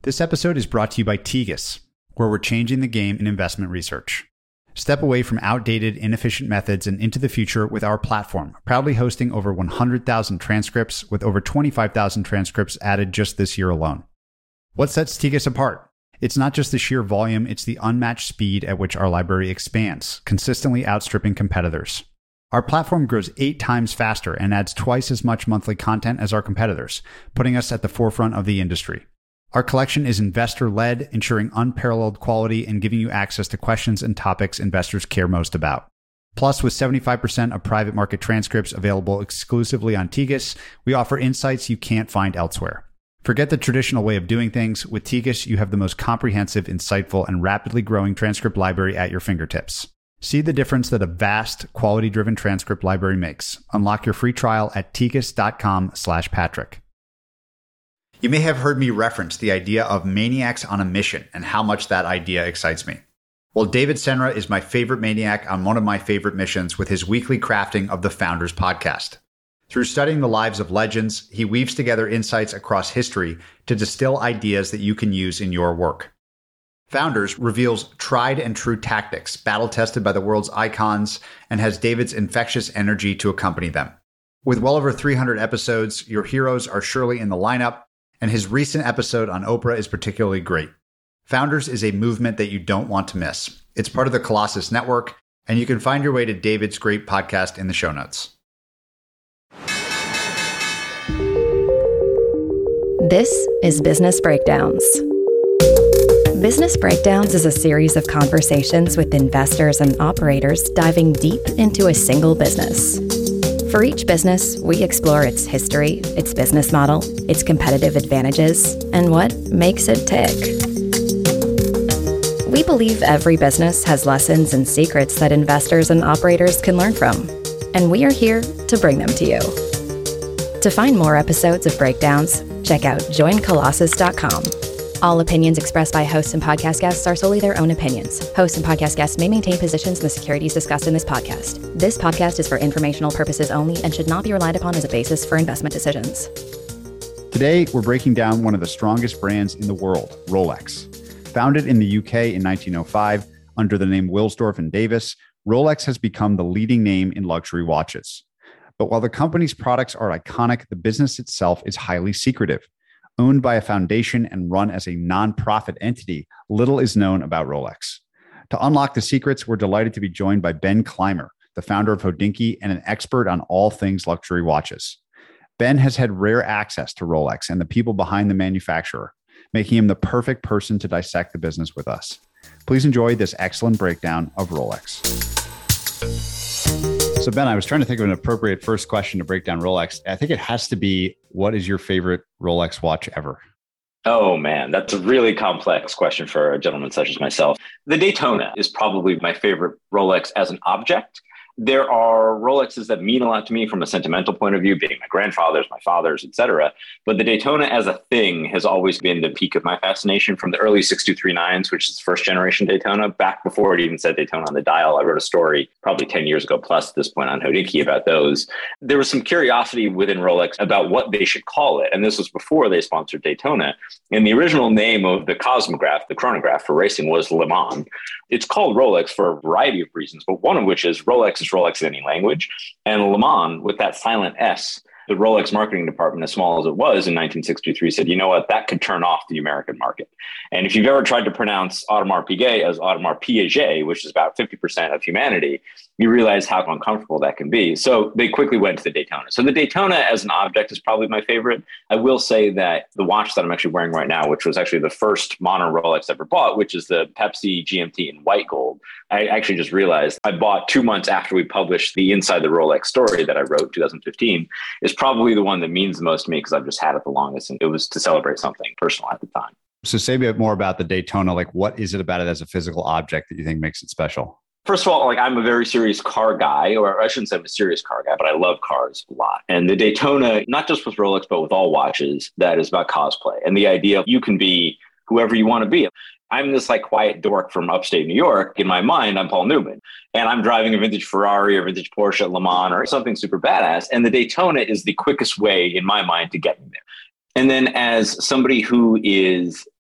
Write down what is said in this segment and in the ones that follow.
This episode is brought to you by Tegas, where we're changing the game in investment research. Step away from outdated, inefficient methods and into the future with our platform, proudly hosting over 100,000 transcripts with over 25,000 transcripts added just this year alone. What sets Tegas apart? It's not just the sheer volume, it's the unmatched speed at which our library expands, consistently outstripping competitors. Our platform grows 8 times faster and adds twice as much monthly content as our competitors, putting us at the forefront of the industry. Our collection is investor-led, ensuring unparalleled quality and giving you access to questions and topics investors care most about. Plus, with 75% of private market transcripts available exclusively on Tegas, we offer insights you can't find elsewhere. Forget the traditional way of doing things. With Tegas, you have the most comprehensive, insightful, and rapidly growing transcript library at your fingertips. See the difference that a vast, quality-driven transcript library makes. Unlock your free trial at tegas.com/Patrick. You may have heard me reference the idea of maniacs on a mission and how much that idea excites me. Well, David Senra is my favorite maniac on one of my favorite missions with his weekly crafting of the Founders podcast. Through studying the lives of legends, he weaves together insights across history to distill ideas that you can use in your work. Founders reveals tried and true tactics, battle-tested by the world's icons, and has David's infectious energy to accompany them. With well over 300 episodes, your heroes are surely in the lineup, and his recent episode on Oprah is particularly great. Founders is a movement that you don't want to miss. It's part of the Colossus Network, and you can find your way to David's great podcast in the show notes. This is Business Breakdowns. Business Breakdowns is a series of conversations with investors and operators diving deep into a single business. For each business, we explore its history, its business model, its competitive advantages, and what makes it tick. We believe every business has lessons and secrets that investors and operators can learn from, and we are here to bring them to you. To find more episodes of Breakdowns, check out joincolossus.com. All opinions expressed by hosts and podcast guests are solely their own opinions. Hosts and podcast guests may maintain positions in the securities discussed in this podcast. This podcast is for informational purposes only and should not be relied upon as a basis for investment decisions. Today, we're breaking down one of the strongest brands in the world, Rolex. Founded in the UK in 1905 under the name Wilsdorf and Davis, Rolex has become the leading name in luxury watches. But while the company's products are iconic, the business itself is highly secretive. Owned by a foundation and run as a non-profit entity, little is known about Rolex. To unlock the secrets, we're delighted to be joined by Ben Clymer, the founder of Hodinkee and an expert on all things luxury watches. Ben has had rare access to Rolex and the people behind the manufacturer, making him the perfect person to dissect the business with us. Please enjoy this excellent breakdown of Rolex. So Ben, I was trying to think of an appropriate first question to break down Rolex. I think it has to be, what is your favorite Rolex watch ever? Oh man, that's a really complex question for a gentleman such as myself. The Daytona is probably my favorite Rolex as an object. There are Rolexes that mean a lot to me from a sentimental point of view, being my grandfather's, my father's, etc. But the Daytona as a thing has always been the peak of my fascination from the early 6239s, which is first generation Daytona, back before it even said Daytona on the dial. I wrote a story probably 10 years ago plus at this point on Hodinkee about those. There was some curiosity within Rolex about what they should call it. And this was before they sponsored Daytona. And the original name of the cosmograph, the chronograph for racing, was Le Mans. It's called Rolex for a variety of reasons, but one of which is Rolex is Rolex in any language. And Le Mans, with that silent S, the Rolex marketing department, as small as it was in 1963, said, you know what, that could turn off the American market. And if you've ever tried to pronounce Audemars Piguet as Audemars Piaget, which is about 50% of humanity, you realize how uncomfortable that can be. So they quickly went to the Daytona. So the Daytona as an object is probably my favorite. I will say that the watch that I'm actually wearing right now, which was actually the first modern Rolex I ever bought, which is the Pepsi GMT in white gold, I actually just realized I bought 2 months after we published the Inside the Rolex story that I wrote in 2015, is probably the one that means the most to me because I've just had it the longest, and it was to celebrate something personal at the time. So say a bit more about the Daytona. Like, what is it about it as a physical object that you think makes it special? First of all, I'm a very serious car guy, or I shouldn't say I'm a serious car guy, but I love cars a lot. And the Daytona, not just with Rolex, but with all watches, that is about cosplay. And the idea you can be whoever you want to be. I'm this quiet dork from upstate New York. In my mind, I'm Paul Newman. And I'm driving a vintage Ferrari or vintage Porsche at Le Mans or something super badass. And the Daytona is the quickest way, in my mind, to get me there. And then as somebody who is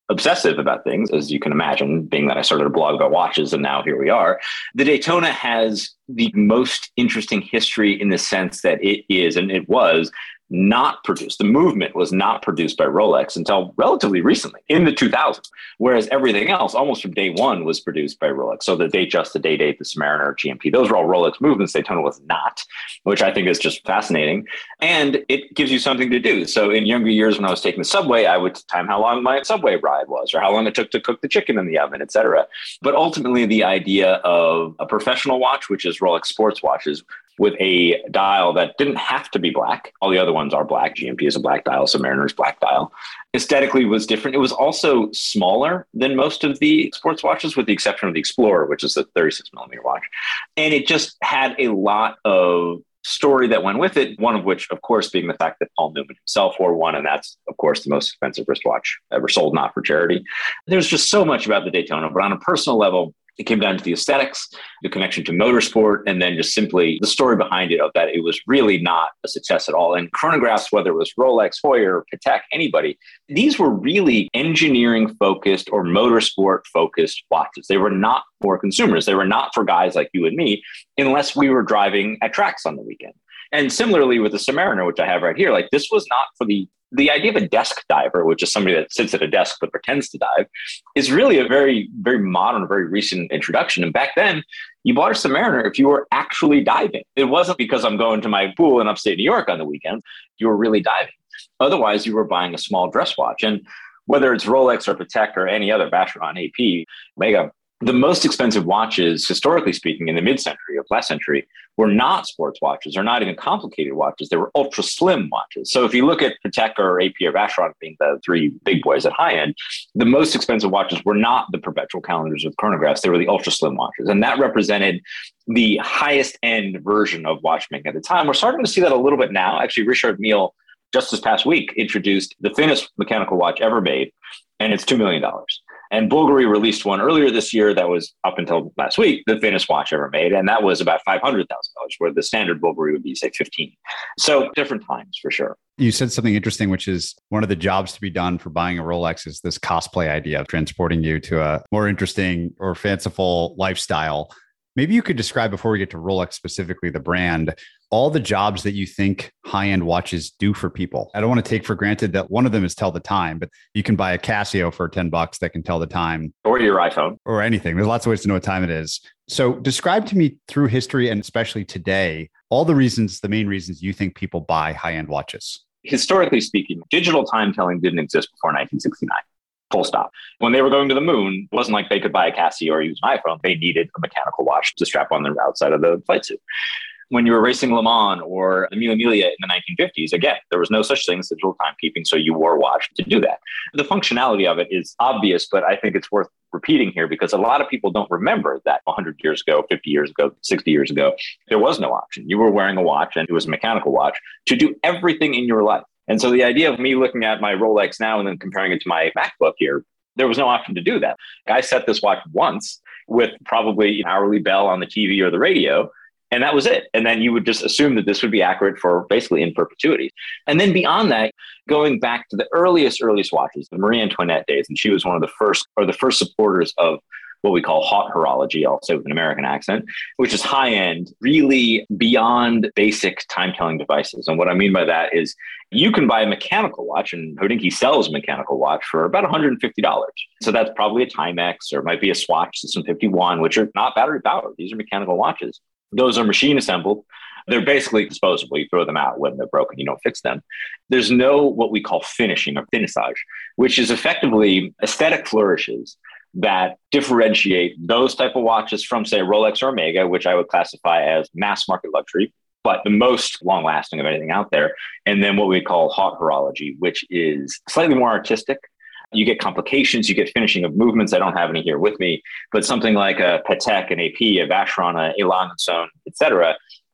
obsessive about things, as you can imagine, being that I started a blog about watches and now here we are. The Daytona has the most interesting history in the sense that it is, and it was, not produced. The movement was not produced by Rolex until relatively recently in the 2000s, whereas everything else almost from day one was produced by Rolex. So the Datejust, the Day-Date, the Submariner, GMT, those were all Rolex movements. Daytona was not, which I think is just fascinating. And it gives you something to do. So in younger years, when I was taking the subway, I would time how long my subway ride was or how long it took to cook the chicken in the oven, et cetera. But ultimately, the idea of a professional watch, which is Rolex sports watches, with a dial that didn't have to be black. All the other ones are black. GMT is a black dial. Submariner is black dial. Aesthetically was different. It was also smaller than most of the sports watches, with the exception of the Explorer, which is a 36 millimeter watch. And it just had a lot of story that went with it, one of which, of course, being the fact that Paul Newman himself wore one, and that's, of course, the most expensive wristwatch ever sold, not for charity. There's just so much about the Daytona, but on a personal level, it came down to the aesthetics, the connection to motorsport, and then just simply the story behind it of that it was really not a success at all. And chronographs, whether it was Rolex, Heuer, Patek, anybody, these were really engineering focused or motorsport focused watches. They were not for consumers. They were not for guys like you and me, unless we were driving at tracks on the weekend. And similarly with the Submariner, which I have right here, like this was not for the idea of a desk diver, which is somebody that sits at a desk but pretends to dive, is really a very, very modern, very recent introduction. And back then, you bought a Submariner if you were actually diving. It wasn't because I'm going to my pool in upstate New York on the weekend. You were really diving. Otherwise, you were buying a small dress watch. And whether it's Rolex or Patek or any other Vacheron, AP, Omega, the most expensive watches, historically speaking, in the mid-century or last century, were not sports watches or not even complicated watches. They were ultra slim watches. So if you look at Patek or AP or Vacheron being the three big boys at high end, the most expensive watches were not the perpetual calendars with chronographs. They were the ultra slim watches. And that represented the highest end version of watchmaking at the time. We're starting to see that a little bit now. Actually, Richard Mille, just this past week, introduced the thinnest mechanical watch ever made, and it's $2 million. And Bulgari released one earlier this year that was, up until last week, the thinnest watch ever made. And that was about $500,000, where the standard Bulgari would be, say, 15. So different times for sure. You said something interesting, which is one of the jobs to be done for buying a Rolex is this cosplay idea of transporting you to a more interesting or fanciful lifestyle. Maybe you could describe, before we get to Rolex specifically, the brand, all the jobs that you think high-end watches do for people. I don't want to take for granted that one of them is tell the time, but you can buy a Casio for $10 that can tell the time. Or your iPhone. Or anything. There's lots of ways to know what time it is. So describe to me through history, and especially today, all the main reasons you think people buy high-end watches. Historically speaking, digital time telling didn't exist before 1969. Full stop. When they were going to the moon, it wasn't like they could buy a Casio or use an iPhone. They needed a mechanical watch to strap on the outside of the flight suit. When you were racing Le Mans or the Mille Miglia in the 1950s, again, there was no such thing as digital timekeeping, so you wore a watch to do that. The functionality of it is obvious, but I think it's worth repeating here because a lot of people don't remember that 100 years ago, 50 years ago, 60 years ago, there was no option. You were wearing a watch, and it was a mechanical watch, to do everything in your life. And so the idea of me looking at my Rolex now and then comparing it to my MacBook here, there was no option to do that. I set this watch once with probably an hourly bell on the TV or the radio, and that was it. And then you would just assume that this would be accurate for basically in perpetuity. And then beyond that, going back to the earliest watches, the Marie Antoinette days, and she was one of the first supporters of what we call haute horology, also with an American accent, which is high end, really beyond basic time-telling devices. And what I mean by that is you can buy a mechanical watch, and Hodinkee sells a mechanical watch for about $150. So that's probably a Timex, or it might be a Swatch System 51, which are not battery powered. These are mechanical watches. Those are machine assembled. They're basically disposable. You throw them out when they're broken. You don't fix them. There's no what we call finishing or finissage, which is effectively aesthetic flourishes that differentiate those type of watches from, say, Rolex or Omega, which I would classify as mass market luxury, but the most long lasting of anything out there. And then what we call haute horology, which is slightly more artistic. You get complications, you get finishing of movements. I don't have any here with me, but something like a Patek, an AP, a Vacheron, a Lange & Söhne, et cetera,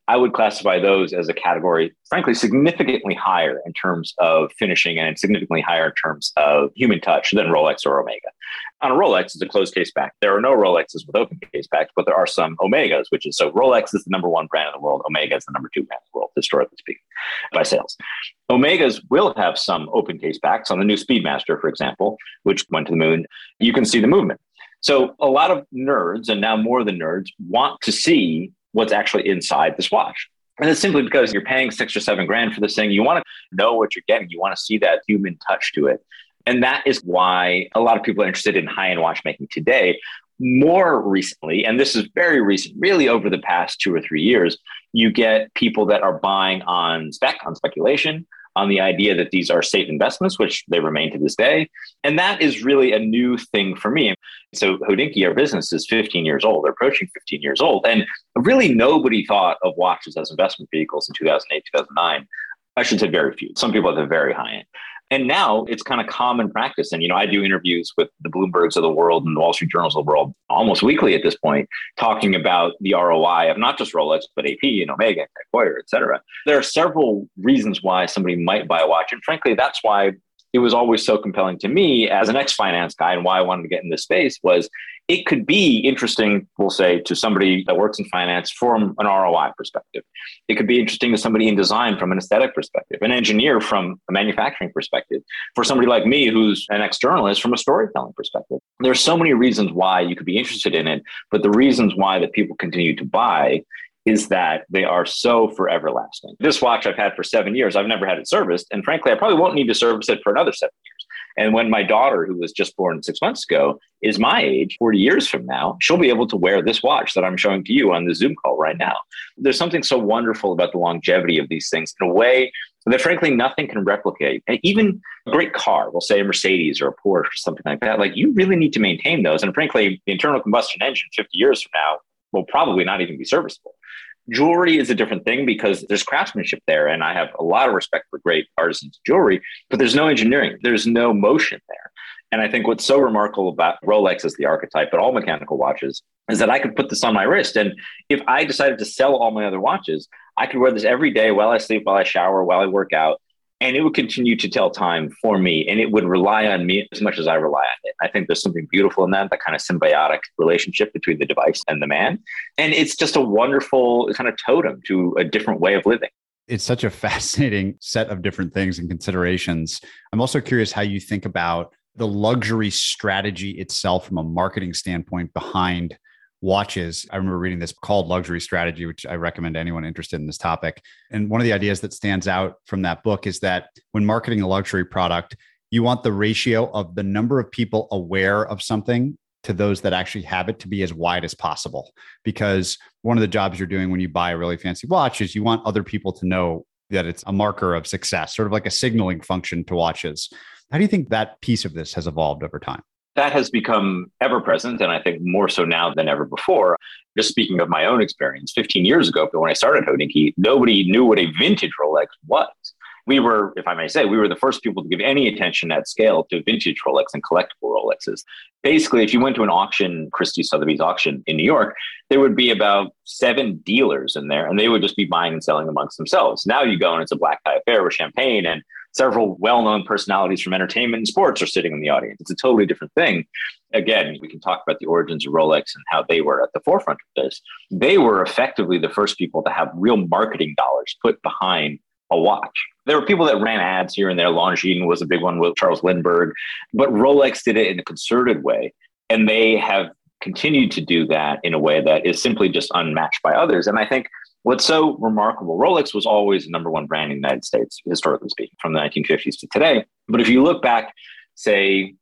I would classify those as a category, frankly, significantly higher in terms of finishing and significantly higher in terms of human touch than Rolex or Omega. On a Rolex, it's a closed case back. There are no Rolexes with open case backs, but there are some Omegas, which is so Rolex is the number one brand in the world. Omega is the number two brand in the world, historically speaking, by sales. Omegas will have some open case backs. On the new Speedmaster, for example, which went to the moon, you can see the movement. So a lot of nerds, and now more than nerds, want to see what's actually inside this watch. And it's simply because you're paying $6 or $7 for this thing. You want to know what you're getting. You want to see that human touch to it. And that is why a lot of people are interested in high-end watchmaking today. More recently, and this is very recent, really over the past 2 or 3 years, you get people that are buying on spec, on speculation, on the idea that these are safe investments, which they remain to this day. And that is really a new thing for me. So Hodinkee, our business, is 15 years old. They're approaching 15 years old. And really nobody thought of watches as investment vehicles in 2008, 2009. I should say very few. Some people at the very high end. And now it's kind of common practice. And, I do interviews with the Bloombergs of the world and the Wall Street Journals of the world almost weekly at this point, talking about the ROI of not just Rolex, but AP and Omega, Tag Heuer, et cetera. There are several reasons why somebody might buy a watch. And frankly, that's why it was always so compelling to me as an ex-finance guy, and why I wanted to get in this space was it could be interesting, we'll say, to somebody that works in finance from an ROI perspective. It could be interesting to somebody in design from an aesthetic perspective, an engineer from a manufacturing perspective, for somebody like me who's an ex-journalist from a storytelling perspective. There's so many reasons why you could be interested in it, but the reasons why that people continue to buy is that they are so forever lasting. This watch I've had for 7 years. I've never had it serviced. And frankly, I probably won't need to service it for another 7 years. And when my daughter, who was just born 6 months ago, is my age, 40 years from now, she'll be able to wear this watch that I'm showing to you on the Zoom call right now. There's something so wonderful about the longevity of these things in a way that frankly nothing can replicate. And even a great car, we'll say a Mercedes or a Porsche or something like that, like you really need to maintain those. And frankly, the internal combustion engine 50 years from now will probably not even be serviceable. Jewelry is a different thing because there's craftsmanship there. And I have a lot of respect for great artisans' jewelry, but there's no engineering. There's no motion there. And I think what's so remarkable about Rolex as the archetype, but all mechanical watches, is that I could put this on my wrist. And if I decided to sell all my other watches, I could wear this every day while I sleep, while I shower, while I work out. And it would continue to tell time for me, and it would rely on me as much as I rely on it. I think there's something beautiful in that kind of symbiotic relationship between the device and the man. And it's just a wonderful kind of totem to a different way of living. It's such a fascinating set of different things and considerations. I'm also curious how you think about the luxury strategy itself from a marketing standpoint behind watches. I remember reading this called Luxury Strategy, which I recommend to anyone interested in this topic. And one of the ideas that stands out from that book is that when marketing a luxury product, you want the ratio of the number of people aware of something to those that actually have it to be as wide as possible. Because one of the jobs you're doing when you buy a really fancy watch is you want other people to know that it's a marker of success, sort of like a signaling function to watches. How do you think that piece of this has evolved over time? That has become ever present, and I think more so now than ever before. Just speaking of my own experience, 15 years ago, when I started Hodinkee, nobody knew what a vintage Rolex was. We were, if I may say, we were the first people to give any attention at scale to vintage Rolex and collectible Rolexes. Basically, if you went to an auction, Christie Sotheby's auction in New York, there would be about 7 dealers in there, and they would just be buying and selling amongst themselves. Now you go and it's a black tie affair with champagne, and several well-known personalities from entertainment and sports are sitting in the audience. It's a totally different thing. Again, we can talk about the origins of Rolex and how they were at the forefront of this. They were effectively the first people to have real marketing dollars put behind a watch. There were people that ran ads here and there. Longines was a big one with Charles Lindbergh, but Rolex did it in a concerted way. And they have continued to do that in a way that is simply just unmatched by others. And I think what's so remarkable, Rolex was always the number one brand in the United States, historically speaking, from the 1950s to today. But if you look back, say,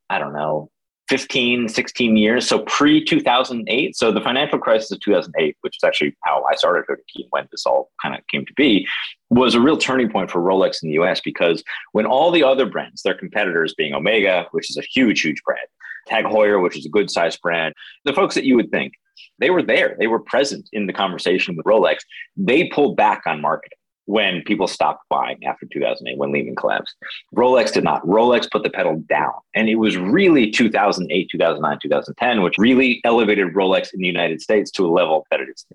15, 16 years, so pre-2008, so the financial crisis of 2008, which is actually how I started Hodinkee and when this all kind of came to be, was a real turning point for Rolex in the US, because when all the other brands, their competitors being Omega, which is a huge, huge brand, Tag Heuer, which is a good sized brand, the folks that you would think, they were there. They were present in the conversation with Rolex. They pulled back on marketing when people stopped buying after 2008, when Lehman collapsed. Rolex did not. Rolex put the pedal down. And it was really 2008, 2009, 2010, which really elevated Rolex in the United States to a level that it is today.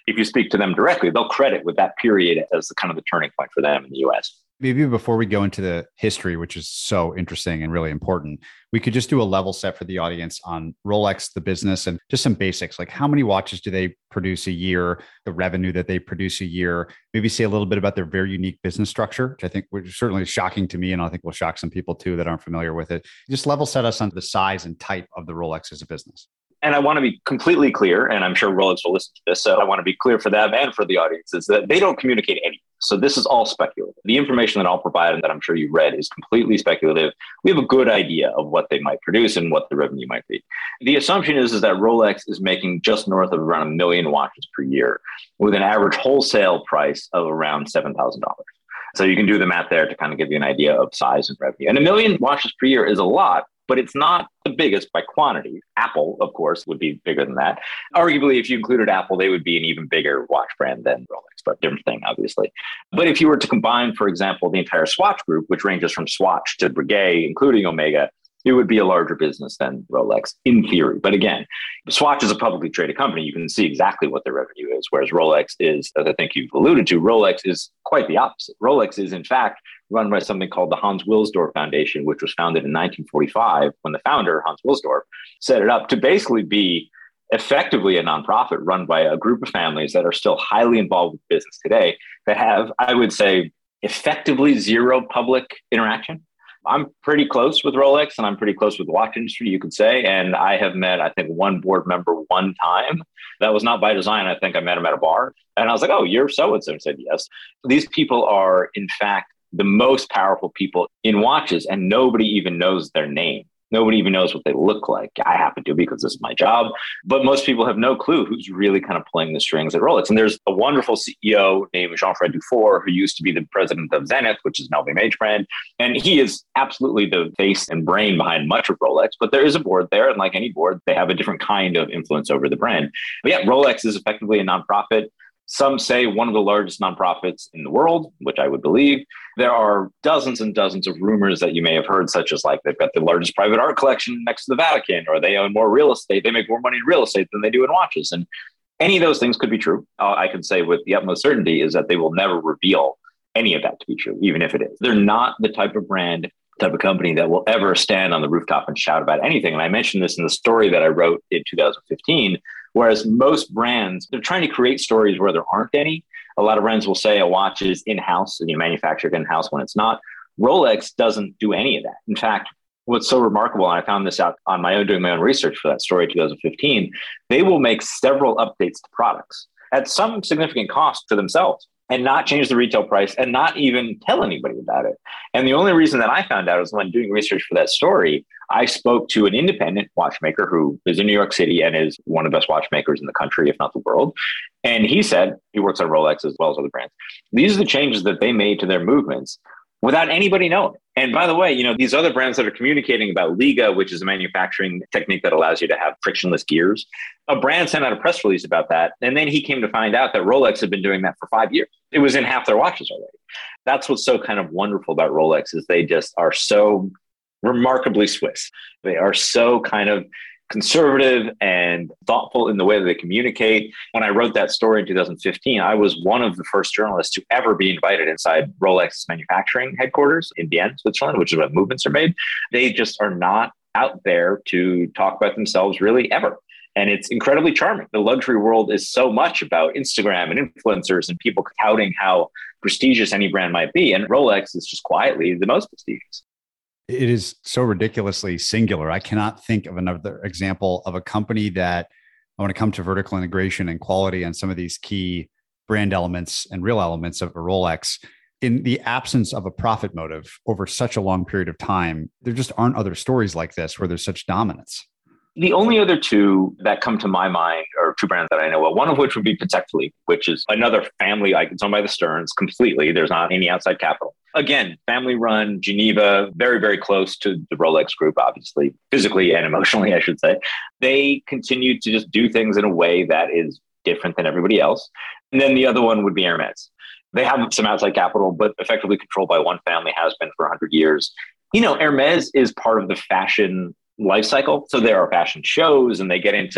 if you speak to them directly, they'll credit with that period as the kind of the turning point for them in the US. Maybe before we go into the history, which is so interesting and really important, we could just do a level set for the audience on Rolex, the business, and just some basics, like how many watches do they produce a year, the revenue that they produce a year, maybe say a little bit about their very unique business structure, which I think was certainly shocking to me, and I think will shock some people too that aren't familiar with it. Just level set us on the size and type of the Rolex as a business. And I want to be completely clear, and I'm sure Rolex will listen to this, so I want to be clear for them and for the audience, is that they don't communicate anything. So this is all speculative. The information that I'll provide and that I'm sure you read is completely speculative. We have a good idea of what they might produce and what the revenue might be. The assumption is that Rolex is making just north of around 1 million watches per year with an average wholesale price of around $7,000. So you can do the math there to kind of give you an idea of size and revenue. And 1 million watches per year is a lot, but it's not the biggest by quantity. Apple, of course, would be bigger than that. Arguably, if you included Apple, they would be an even bigger watch brand than Rolex, but different thing, obviously. But if you were to combine, for example, the entire Swatch group, which ranges from Swatch to Breguet, including Omega, it would be a larger business than Rolex in theory. But again, Swatch is a publicly traded company. You can see exactly what their revenue is, whereas Rolex is, as I think you've alluded to, Rolex is quite the opposite. Rolex is, in fact, run by something called the Hans Wilsdorf Foundation, which was founded in 1945 when the founder, Hans Wilsdorf, set it up to basically be effectively a nonprofit run by a group of families that are still highly involved with business today that have, I would say, effectively zero public interaction. I'm pretty close with Rolex and I'm pretty close with the watch industry, you could say. And I have met, I think, one board member one time. That was not by design. I think I met him at a bar. And I was like, oh, you're so-and-so. And said, yes. These people are, in fact, the most powerful people in watches, and nobody even knows their name. Nobody even knows what they look like. I happen to because this is my job, but most people have no clue who's really kind of pulling the strings at Rolex. And there's a wonderful CEO named Jean-Fred Dufour, who used to be the president of Zenith, which is an LVMH brand. And he is absolutely the face and brain behind much of Rolex, but there is a board there. And like any board, they have a different kind of influence over the brand. But yeah, Rolex is effectively a nonprofit. Some say one of the largest nonprofits in the world, which I would believe. There are dozens and dozens of rumors that you may have heard, such as like they've got the largest private art collection next to the Vatican, or they own more real estate. They make more money in real estate than they do in watches. And any of those things could be true. All I can say with the utmost certainty is that they will never reveal any of that to be true, even if it is. They're not the type of brand, type of company that will ever stand on the rooftop and shout about anything. And I mentioned this in the story that I wrote in 2015. Whereas most brands, they're trying to create stories where there aren't any. A lot of brands will say a watch is in-house and you manufacture it in-house when it's not. Rolex doesn't do any of that. In fact, what's so remarkable, and I found this out on my own, doing my own research for that story in 2015, they will make several updates to products at some significant cost to themselves and not change the retail price and not even tell anybody about it. And the only reason that I found out is when doing research for that story, I spoke to an independent watchmaker who is in New York City and is one of the best watchmakers in the country, if not the world. And he said, he works on Rolex as well as other brands. These are the changes that they made to their movements without anybody knowing. And by the way, you know, these other brands that are communicating about Liga, which is a manufacturing technique that allows you to have frictionless gears, a brand sent out a press release about that. And then he came to find out that Rolex had been doing that for 5 years. It was in half their watches already. That's what's so kind of wonderful about Rolex is they just are so remarkably Swiss. They are so kind of conservative and thoughtful in the way that they communicate. When I wrote that story in 2015, I was one of the first journalists to ever be invited inside Rolex manufacturing headquarters in Bienne, Switzerland, which is where movements are made. They just are not out there to talk about themselves really ever. And it's incredibly charming. The luxury world is so much about Instagram and influencers and people touting how prestigious any brand might be. And Rolex is just quietly the most prestigious. It is so ridiculously singular. I cannot think of another example of a company that, when it comes to vertical integration and quality and some of these key brand elements and real elements of a Rolex, in the absence of a profit motive over such a long period of time, there just aren't other stories like this where there's such dominance. The only other two that come to my mind are two brands that I know of, one of which would be Patek Philippe, which is another family, it's owned by the Stearns completely. There's not any outside capital. Again, family run, Geneva, very, very close to the Rolex group, obviously, physically and emotionally, I should say. They continue to just do things in a way that is different than everybody else. And then the other one would be Hermes. They have some outside capital, but effectively controlled by one family, has been for 100 years. You know, Hermes is part of the fashion life cycle. So there are fashion shows and they get into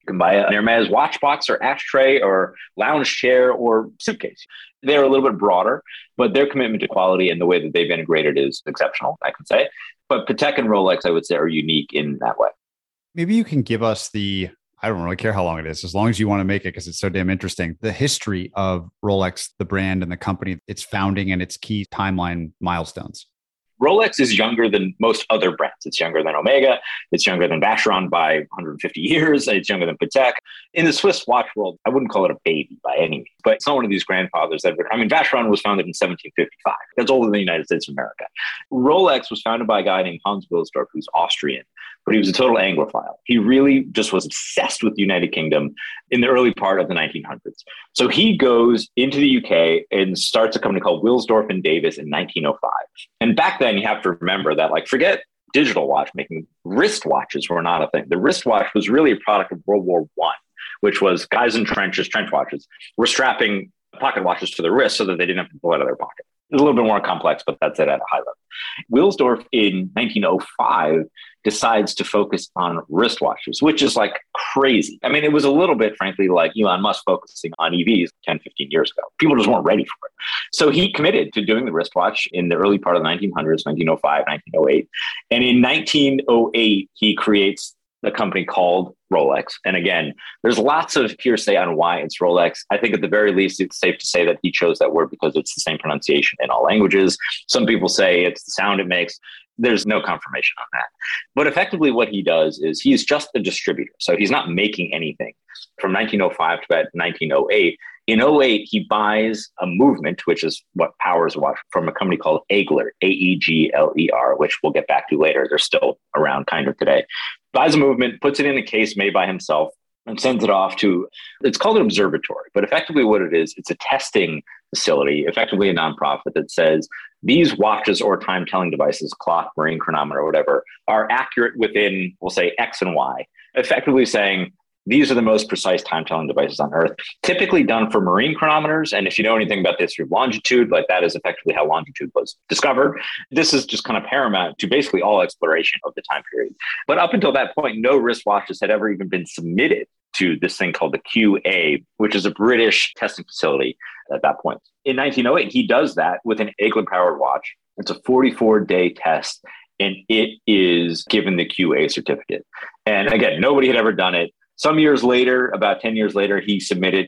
You can buy an Hermes watch box or ashtray or lounge chair or suitcase. They're a little bit broader, but their commitment to quality and the way that they've integrated is exceptional, I can say. But Patek and Rolex, I would say, are unique in that way. Maybe you can give us I don't really care how long it is, as long as you want to make it because it's so damn interesting, the history of Rolex, the brand and the company, its founding and its key timeline milestones. Rolex is younger than most other brands. It's younger than Omega. It's younger than Vacheron by 150 years. It's younger than Patek. In the Swiss watch world, I wouldn't call it a baby by any means, but it's not one of these grandfathers Vacheron was founded in 1755. That's older than the United States of America. Rolex was founded by a guy named Hans Wilsdorf, who's Austrian, but he was a total Anglophile. He really just was obsessed with the United Kingdom in the early part of the 1900s. So he goes into the UK and starts a company called Wilsdorf and Davis in 1905. And back then, you have to remember that, forget digital watchmaking, wristwatches were not a thing. The wristwatch was really a product of World War I, which was guys in trench watches, were strapping pocket watches to their wrist so that they didn't have to pull out of their pocket. It's a little bit more complex, but that's it at a high level. Wilsdorf in 1905 decides to focus on wristwatches, which is crazy. I mean, it was a little bit, frankly, like Elon Musk focusing on EVs 10, 15 years ago. People just weren't ready for it. So he committed to doing the wristwatch in the early part of the 1900s, 1905, 1908. And in 1908, he creates a company called Rolex. And again, there's lots of hearsay on why it's Rolex. I think at the very least, it's safe to say that he chose that word because it's the same pronunciation in all languages. Some people say it's the sound it makes. There's no confirmation on that. But effectively what he does is he's just a distributor. So he's not making anything. From 1905 to about 1908, in 2008, he buys a movement, which is what powers a watch, from a company called Aegler, Aegler, which we'll get back to later. They're still around kind of today. Buys a movement, puts it in a case made by himself, and sends it off to, it's called an observatory, but effectively what it is, it's a testing facility, effectively a nonprofit that says these watches or time-telling devices, clock, marine chronometer, or whatever, are accurate within, we'll say, X and Y, effectively saying these are the most precise time-telling devices on Earth, typically done for marine chronometers. And if you know anything about the history of longitude, that is effectively how longitude was discovered. This is just kind of paramount to basically all exploration of the time period. But up until that point, no wristwatches had ever even been submitted to this thing called the QA, which is a British testing facility at that point. In 1908, he does that with an Aegler-powered watch. It's a 44-day test, and it is given the QA certificate. And again, nobody had ever done it. Some years later, about 10 years later, he submitted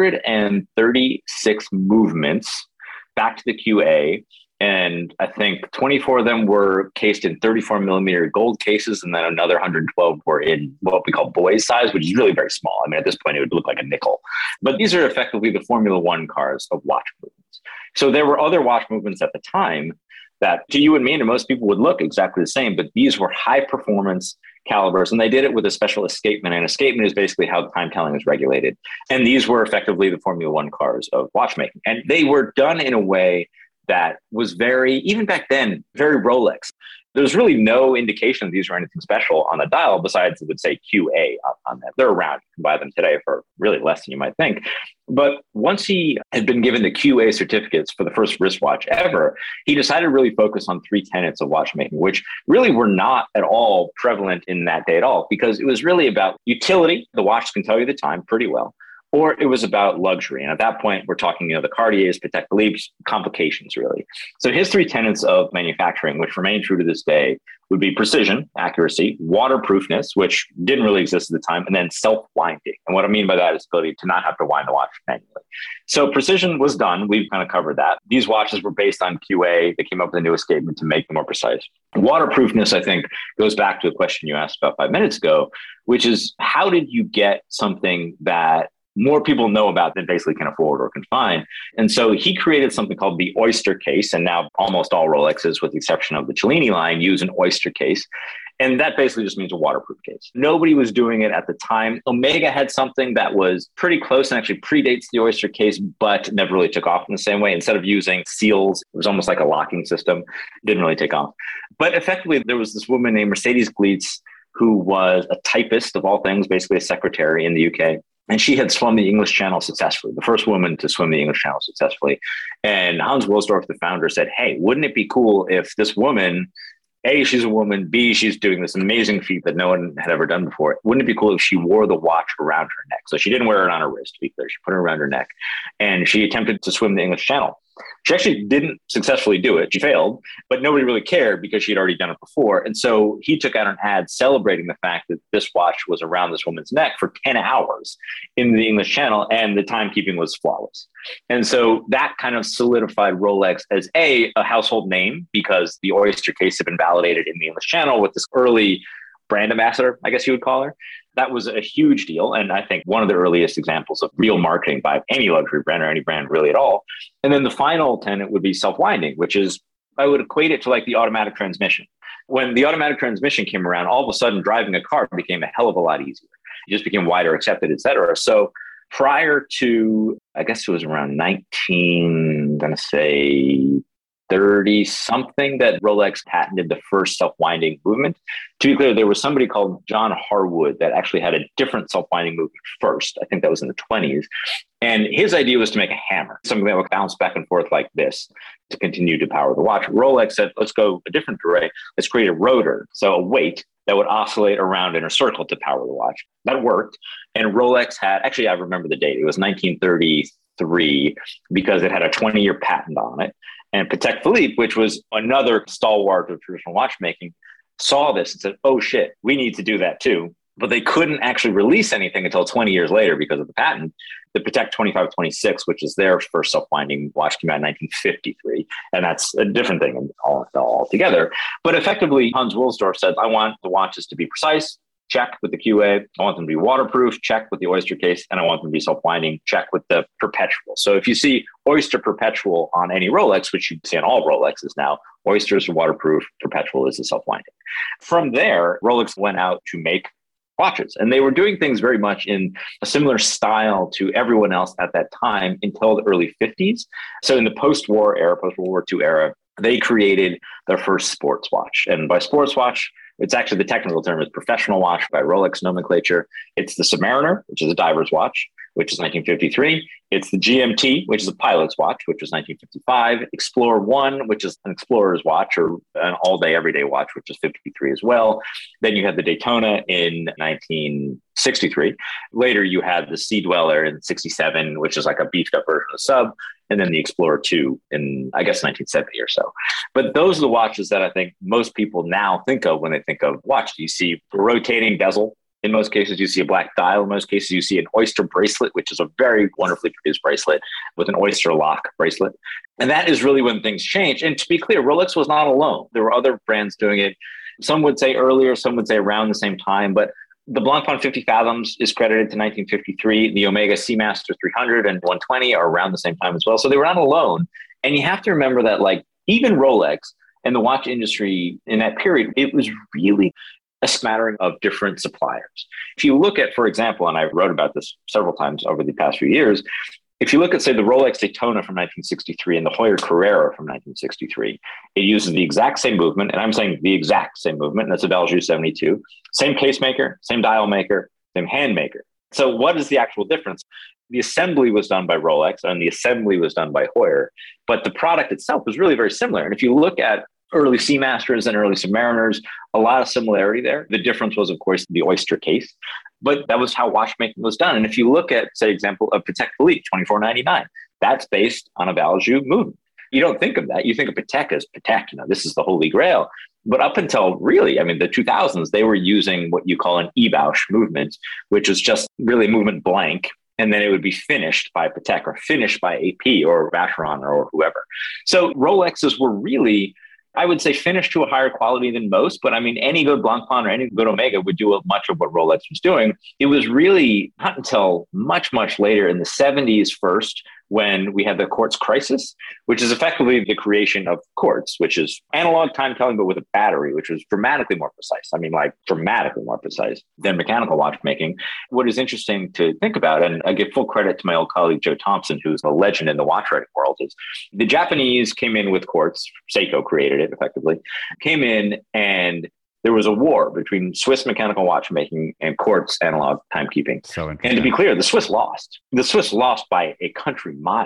136 movements back to the QA. And I think 24 of them were cased in 34 millimeter gold cases. And then another 112 were in what we call boy's size, which is really very small. I mean, at this point, it would look like a nickel. But these are effectively the Formula One cars of watch movements. So there were other watch movements at the time that to you and me and most people would look exactly the same, but these were high performance calibers, and they did it with a special escapement. And escapement is basically how time telling is regulated. And these were effectively the Formula One cars of watchmaking. And they were done in a way that was very, even back then, very Rolex. There's really no indication that these were anything special on the dial besides it would say QA on them. They're around. You can buy them today for really less than you might think. But once he had been given the QA certificates for the first wristwatch ever, he decided to really focus on three tenets of watchmaking, which really were not at all prevalent in that day at all, because it was really about utility. The watch can tell you the time pretty well. Or it was about luxury. And at that point, we're talking, the Cartiers, Patek Philippe's, complications, really. So his three tenets of manufacturing, which remain true to this day, would be precision, accuracy, waterproofness, which didn't really exist at the time, and then self-winding. And what I mean by that is ability to not have to wind the watch manually. So precision was done. We've kind of covered that. These watches were based on QA. They came up with a new escapement to make them more precise. Waterproofness, I think, goes back to a question you asked about 5 minutes ago, which is how did you get something that more people know about than basically can afford or can find? And so he created something called the Oyster case. And now almost all Rolexes, with the exception of the Cellini line, use an Oyster case. And that basically just means a waterproof case. Nobody was doing it at the time. Omega had something that was pretty close and actually predates the Oyster case, but never really took off in the same way. Instead of using seals, it was almost like a locking system. It didn't really take off. But effectively, there was this woman named Mercedes Gleitz, who was a typist of all things, basically a secretary in the UK. And she had swum the English Channel successfully, the first woman to swim the English Channel successfully. And Hans Wilsdorf, the founder, said, hey, wouldn't it be cool if this woman A, she's a woman. B, she's doing this amazing feat that no one had ever done before. Wouldn't it be cool if she wore the watch around her neck? So she didn't wear it on her wrist, to be clear. She put it around her neck. And she attempted to swim the English Channel. She actually didn't successfully do it. She failed, but nobody really cared because she had already done it before. And so he took out an ad celebrating the fact that this watch was around this woman's neck for 10 hours in the English Channel, and the timekeeping was flawless. And so that kind of solidified Rolex as a household name, because the Oyster case had been validated in the English Channel with this early brand ambassador, I guess you would call her. That was a huge deal. And I think one of the earliest examples of real marketing by any luxury brand or any brand really at all. And then the final tenet would be self-winding, which is, I would equate it to like the automatic transmission. When the automatic transmission came around, all of a sudden driving a car became a hell of a lot easier. It just became wider accepted, et cetera. So prior to, I guess it was around 30 something that Rolex patented the first self-winding movement. To be clear, there was somebody called John Harwood that actually had a different self-winding movement first. I think that was in the 20s. And his idea was to make a hammer, something that would bounce back and forth like this to continue to power the watch. Rolex said, let's go a different direction. Let's create a rotor, so a weight that would oscillate around in a circle to power the watch. That worked. And Rolex had, actually, I remember the date. It was 1933 because it had a 20-year patent on it. And Patek Philippe, which was another stalwart of traditional watchmaking, saw this and said, oh shit, we need to do that too. But they couldn't actually release anything until 20 years later because of the patent. The Patek 2526, which is their first self-winding watch, came out in 1953. And that's a different thing altogether. But effectively, Hans Wilsdorf said, I want the watches to be precise. Check with the QA. I want them to be waterproof. Check with the Oyster case. And I want them to be self-winding. Check with the Perpetual. So if you see Oyster Perpetual on any Rolex, which you see on all Rolexes now, Oysters are waterproof. Perpetual is the self-winding. From there, Rolex went out to make watches. And they were doing things very much in a similar style to everyone else at that time until the early 50s. So in the post-war era, post-World War II era, they created their first sports watch. And by sports watch, it's actually, the technical term is professional watch by Rolex nomenclature. It's the Submariner, which is a diver's watch, which is 1953. It's the GMT, which is a pilot's watch, which was 1955. Explorer 1, which is an explorer's watch or an all-day, everyday watch, which is 53 as well. Then you had the Daytona in 1963. Later, you had the Sea Dweller in 67, which is like a beefed-up version of the Sub. And then the Explorer 2 in, I guess, 1970 or so. But those are the watches that I think most people now think of when they think of watch. You see a rotating bezel. In most cases, you see a black dial. In most cases, you see an Oyster bracelet, which is a very wonderfully produced bracelet with an Oyster lock bracelet. And that is really when things change. And to be clear, Rolex was not alone. There were other brands doing it. Some would say earlier, some would say around the same time. But the Blancpain 50 Fathoms is credited to 1953. The Omega Seamaster 300 and 120 are around the same time as well. So they were not alone. And you have to remember that, like, even Rolex and the watch industry in that period, it was really a smattering of different suppliers. If you look at, for example, and I wrote about this several times over the past few years, if you look at, say, the Rolex Daytona from 1963 and the Heuer Carrera from 1963, it uses the exact same movement, and I'm saying the exact same movement, and that's a Valjoux 72. Same case maker, same dial maker, same hand maker. So what is the actual difference? The assembly was done by Rolex and the assembly was done by Heuer, but the product itself was really very similar. And if you look at early Seamasters and early Submariners, a lot of similarity there. The difference was, of course, the Oyster case, but that was how watchmaking was done. And if you look at, say, example of Patek Philippe 2499, that's based on a Valjoux movement. You don't think of that. You think of Patek as Patek, this is the holy grail. But up until really, the 2000s, they were using what you call an Ebausch movement, which is just really movement blank. And then it would be finished by Patek or finished by AP or Vacheron or whoever. So Rolexes were really, I would say, finished to a higher quality than most. But any good Blancpain or any good Omega would do much of what Rolex was doing. It was really not until much, much later in the 70s first, when we had the quartz crisis, which is effectively the creation of quartz, which is analog time telling, but with a battery, which was dramatically more precise. Dramatically more precise than mechanical watchmaking. What is interesting to think about, and I give full credit to my old colleague, Joe Thompson, who's a legend in the watch writing world, is the Japanese came in with quartz. Seiko created it effectively, came in, and there was a war between Swiss mechanical watchmaking and quartz analog timekeeping. So and to be clear, the Swiss lost. The Swiss lost by a country mile.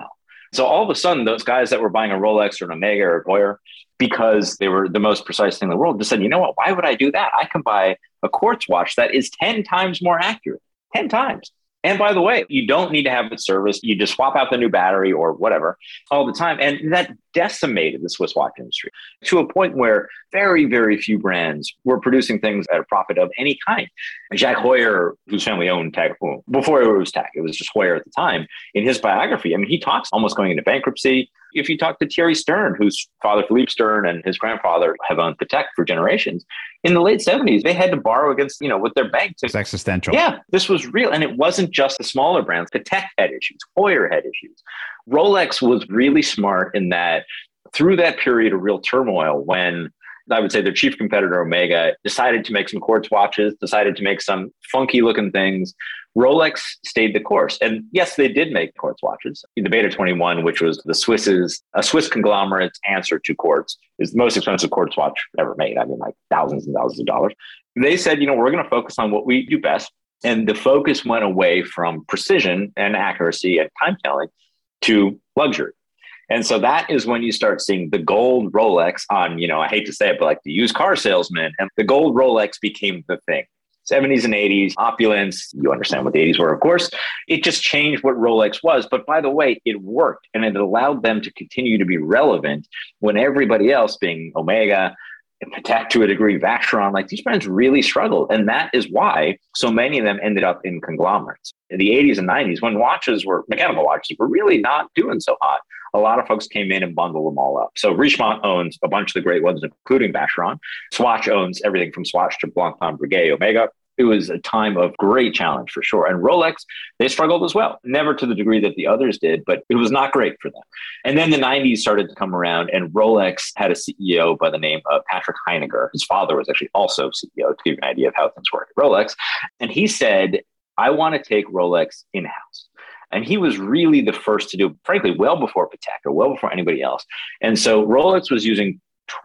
So all of a sudden, those guys that were buying a Rolex or an Omega or a Heuer, because they were the most precise thing in the world, just said, you know what, why would I do that? I can buy a quartz watch that is 10 times more accurate, 10 times. And by the way, you don't need to have it serviced. You just swap out the new battery or whatever all the time. And that decimated the Swiss watch industry to a point where very, very few brands were producing things at a profit of any kind. Jacques Heuer, whose family owned Tag, well, before it was Tag, it was just Heuer at the time. In his biography, I mean, he talks almost going into bankruptcy. If you talk to Thierry Stern, whose father, Philippe Stern, and his grandfather have owned Patek for generations, in the late 70s, they had to borrow against, with their bank. It's existential. Yeah, this was real. And it wasn't just the smaller brands. Patek had issues. Heuer had issues. Rolex was really smart in that through that period of real turmoil, when I would say their chief competitor, Omega, decided to make some quartz watches, decided to make some funky looking things, Rolex stayed the course. And yes, they did make quartz watches. The Beta 21, which was a Swiss conglomerate's answer to quartz, is the most expensive quartz watch ever made. I mean, like thousands and thousands of dollars. They said, we're going to focus on what we do best. And the focus went away from precision and accuracy and time telling to luxury. And so that is when you start seeing the gold Rolex on, I hate to say it, but like the used car salesman, and the gold Rolex became the thing. 70s and 80s, opulence, you understand what the 80s were, of course. It just changed what Rolex was. But by the way, it worked, and it allowed them to continue to be relevant when everybody else, being Omega, Patek to a degree, Vacheron, like these brands really struggled. And that is why so many of them ended up in conglomerates. In the 80s and 90s, when mechanical watches were really not doing so hot, a lot of folks came in and bundled them all up. So Richemont owns a bunch of the great ones, including Vacheron. Swatch owns everything from Swatch to Blancpain, Breguet, Omega. It was a time of great challenge for sure. And Rolex, they struggled as well. Never to the degree that the others did, but it was not great for them. And then the 90s started to come around, and Rolex had a CEO by the name of Patrick Heiniger. His father was actually also CEO, to give you an idea of how things work at Rolex. And he said, I want to take Rolex in-house. And he was really the first to do, frankly, well before Patek or well before anybody else. And so Rolex was using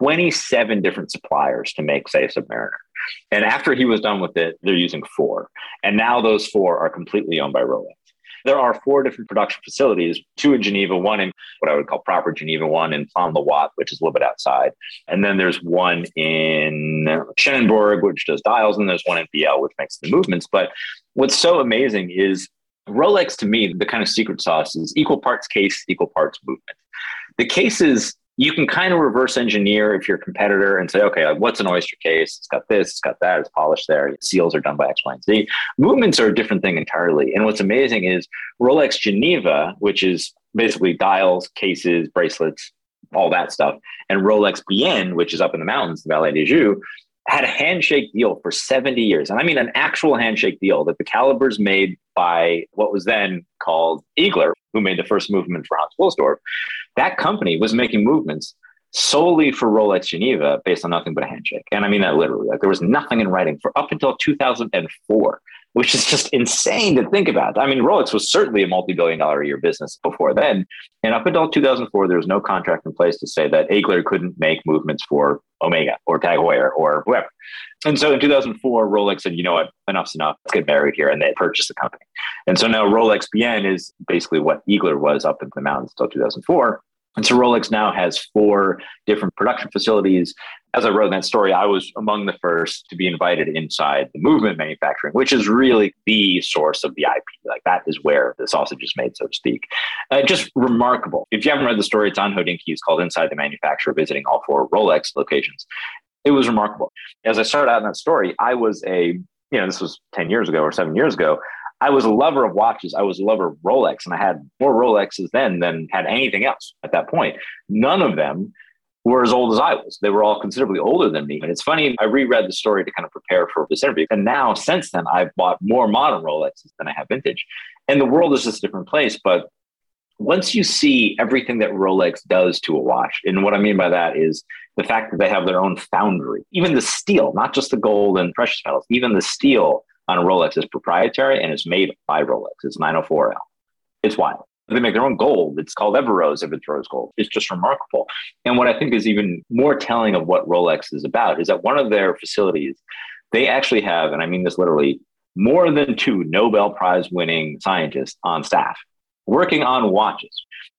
27 different suppliers to make, say, a Submariner. And after he was done with it, they're using 4. And now those 4 are completely owned by Rolex. There are 4 different production facilities, 2 in Geneva, 1 in what I would call proper Geneva, 1 in Plan-le-Ouat, which is a little bit outside. And then there's 1 in Schönenburg, which does dials, and there's 1 in Biel, which makes the movements. But what's so amazing is Rolex, to me, the kind of secret sauce is equal parts case, equal parts movement. The cases, you can kind of reverse engineer if you're a competitor and say, okay, like, what's an Oyster case? It's got this, it's got that, it's polished there. Seals are done by X, Y, and Z. Movements are a different thing entirely. And what's amazing is Rolex Geneva, which is basically dials, cases, bracelets, all that stuff, and Rolex Bienne, which is up in the mountains, the Vallée des Joux, had a handshake deal for 70 years. And I mean an actual handshake deal that the calibers made by what was then called Igler, who made the first movement for Hans Wilsdorf. That company was making movements solely for Rolex Geneva based on nothing but a handshake. And I mean that literally. Like, there was nothing in writing for up until 2004, which is just insane to think about. I mean, Rolex was certainly a multi-billion-dollar a year business before then. And up until 2004, there was no contract in place to say that Igler couldn't make movements for Omega or Tag Heuer or whoever. And so in 2004, Rolex said, you know what, enough's enough. Let's get married here. And they purchased the company. And so now Rolex Bienne is basically what Igler was up in the mountains until 2004. And so Rolex now has 4 different production facilities. As I wrote in that story, I was among the first to be invited inside the movement manufacturing, which is really the source of the IP. Like, that is where the sausage is made, so to speak. Just remarkable. If you haven't read the story, it's on Hodinkee. It's called Inside the Manufacturer, visiting all 4 Rolex locations. It was remarkable. As I started out in that story, I was this was 10 years ago or 7 years ago. I was a lover of watches. I was a lover of Rolex, and I had more Rolexes then than had anything else at that point. None of them were as old as I was. They were all considerably older than me. And it's funny, I reread the story to kind of prepare for this interview. And now, since then, I've bought more modern Rolexes than I have vintage. And the world is just a different place. But once you see everything that Rolex does to a watch, and what I mean by that is the fact that they have their own foundry, even the steel, not just the gold and precious metals, even the steel on a Rolex is proprietary and is made by Rolex. It's 904L. It's wild. They make their own gold. It's called Everose if it's rose gold. It's just remarkable. And what I think is even more telling of what Rolex is about is that one of their facilities, they actually have, and I mean this literally, more than 2 Nobel Prize winning scientists on staff working on watches.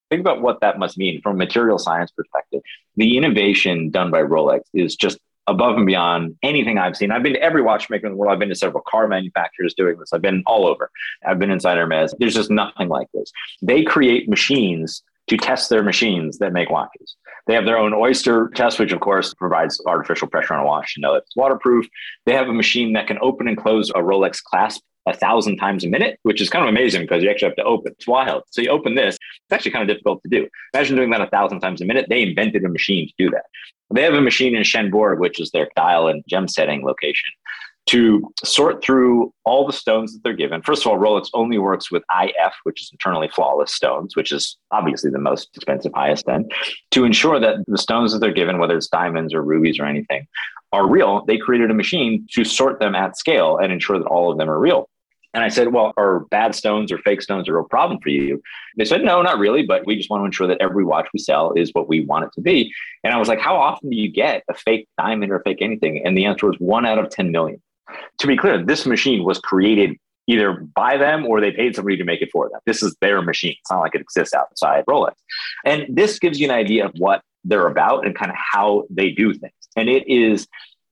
Think about what that must mean from a material science perspective. The innovation done by Rolex is just above and beyond anything I've seen. I've been to every watchmaker in the world. I've been to several car manufacturers doing this. I've been all over. I've been inside Hermes. There's just nothing like this. They create machines to test their machines that make watches. They have their own Oyster test, which of course provides artificial pressure on a watch to know that it's waterproof. They have a machine that can open and close a Rolex clasp 1,000 times a minute, which is kind of amazing because you actually have to open. It's wild. So you open this, it's actually kind of difficult to do. Imagine doing that 1,000 times a minute. They invented a machine to do that. They have a machine in Chambord, which is their dial and gem setting location, to sort through all the stones that they're given. First of all, Rolex only works with IF, which is internally flawless stones, which is obviously the most expensive, highest end, to ensure that the stones that they're given, whether it's diamonds or rubies or anything, are real. They created a machine to sort them at scale and ensure that all of them are real. And I said, well, are bad stones or fake stones a real problem for you? They said, no, not really, but we just want to ensure that every watch we sell is what we want it to be. And I was like, how often do you get a fake diamond or fake anything? And the answer was 1 out of 10 million. To be clear, this machine was created either by them or they paid somebody to make it for them. This is their machine. It's not like it exists outside Rolex. And this gives you an idea of what they're about and kind of how they do things. And it is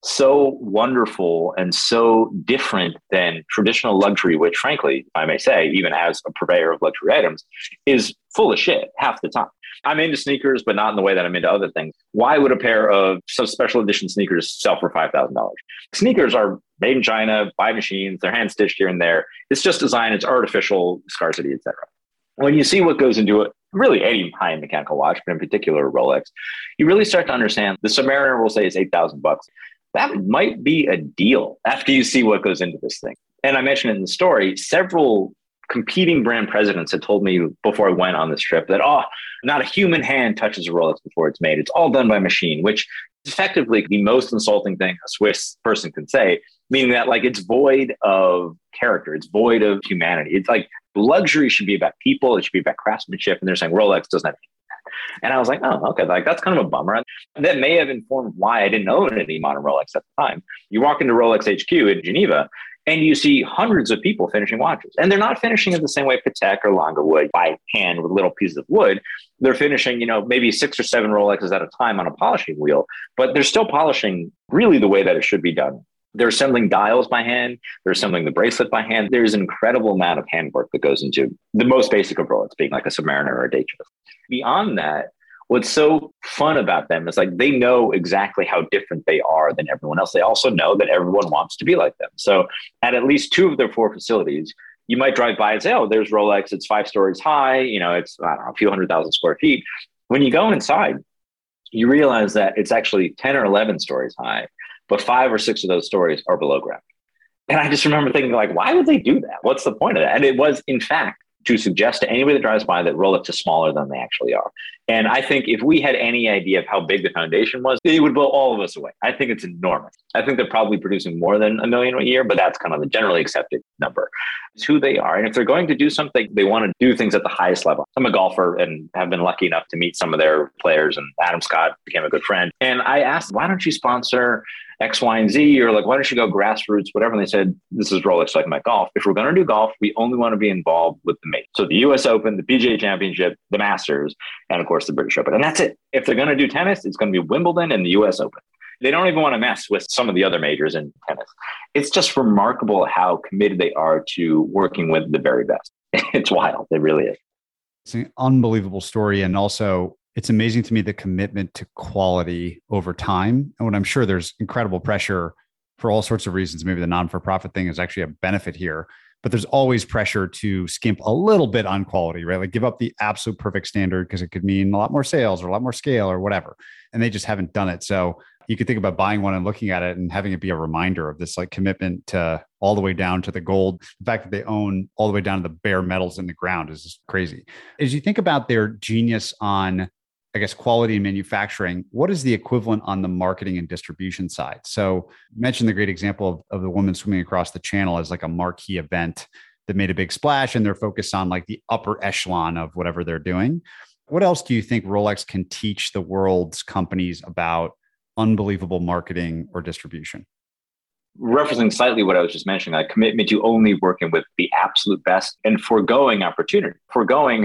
so wonderful and so different than traditional luxury, which frankly, I may say, even as a purveyor of luxury items, is full of shit half the time. I'm into sneakers, but not in the way that I'm into other things. Why would a pair of some special edition sneakers sell for $5,000? Sneakers are made in China by machines. They're hand stitched here and there. It's just design. It's artificial scarcity, etc. When you see what goes into it, really any high-end mechanical watch, but in particular Rolex, you really start to understand the Submariner will say it's $8,000. That might be a deal after you see what goes into this thing. And I mentioned it in the story, several competing brand presidents had told me before I went on this trip that, not a human hand touches a Rolex before it's made. It's all done by machine, which is effectively the most insulting thing a Swiss person can say, meaning that like it's void of character. It's void of humanity. It's like luxury should be about people. It should be about craftsmanship. And they're saying Rolex doesn't have any. And I was like, oh, okay, like that's kind of a bummer. That may have informed why I didn't own any modern Rolex at the time. You walk into Rolex HQ in Geneva and you see hundreds of people finishing watches. And they're not finishing it the same way Patek or Lange would by hand with little pieces of wood. They're finishing, maybe 6 or 7 Rolexes at a time on a polishing wheel, but they're still polishing really the way that it should be done. They're assembling dials by hand. They're assembling the bracelet by hand. There's an incredible amount of handwork that goes into the most basic of Rolex, being like a Submariner or a Datejust. Beyond that, what's so fun about them is like they know exactly how different they are than everyone else. They also know that everyone wants to be like them. So at least 2 of their 4 facilities, you might drive by and say, oh, there's Rolex. It's 5 stories high. It's, I don't know, a few 100,000 square feet. When you go inside, you realize that it's actually 10 or 11 stories high, but 5 or 6 of those stories are below ground. And I just remember thinking like, why would they do that? What's the point of that? And it was, in fact, to suggest to anybody that drives by that Rolex is smaller than they actually are. And I think if we had any idea of how big the foundation was, it would blow all of us away. I think it's enormous. I think they're probably producing more than 1 million a year, but that's kind of the generally accepted number. It's who they are. And if they're going to do something, they want to do things at the highest level. I'm a golfer and have been lucky enough to meet some of their players, and Adam Scott became a good friend. And I asked, why don't you sponsor X, Y, and Z, or like, why don't you go grassroots, whatever. And they said, this is Rolex, like my golf. If we're going to do golf, we only want to be involved with the majors. So the US Open, the PGA Championship, the Masters, and of course the British Open. And that's it. If they're going to do tennis, it's going to be Wimbledon and the US Open. They don't even want to mess with some of the other majors in tennis. It's just remarkable how committed they are to working with the very best. It's wild. It really is. It's an unbelievable story. And also, it's amazing to me the commitment to quality over time. And when I'm sure there's incredible pressure for all sorts of reasons, maybe the non-for-profit thing is actually a benefit here, but there's always pressure to skimp a little bit on quality, right? Like give up the absolute perfect standard because it could mean a lot more sales or a lot more scale or whatever. And they just haven't done it. So you could think about buying one and looking at it and having it be a reminder of this like commitment to all the way down to the gold. The fact that they own all the way down to the bare metals in the ground is just crazy. As you think about their genius on, I guess, quality and manufacturing, what is the equivalent on the marketing and distribution side? So you mentioned the great example of the woman swimming across the channel as like a marquee event that made a big splash, and they're focused on like the upper echelon of whatever they're doing. What else do you think Rolex can teach the world's companies about unbelievable marketing or distribution? Referencing slightly what I was just mentioning, a commitment to only working with the absolute best and foregoing opportunity, foregoing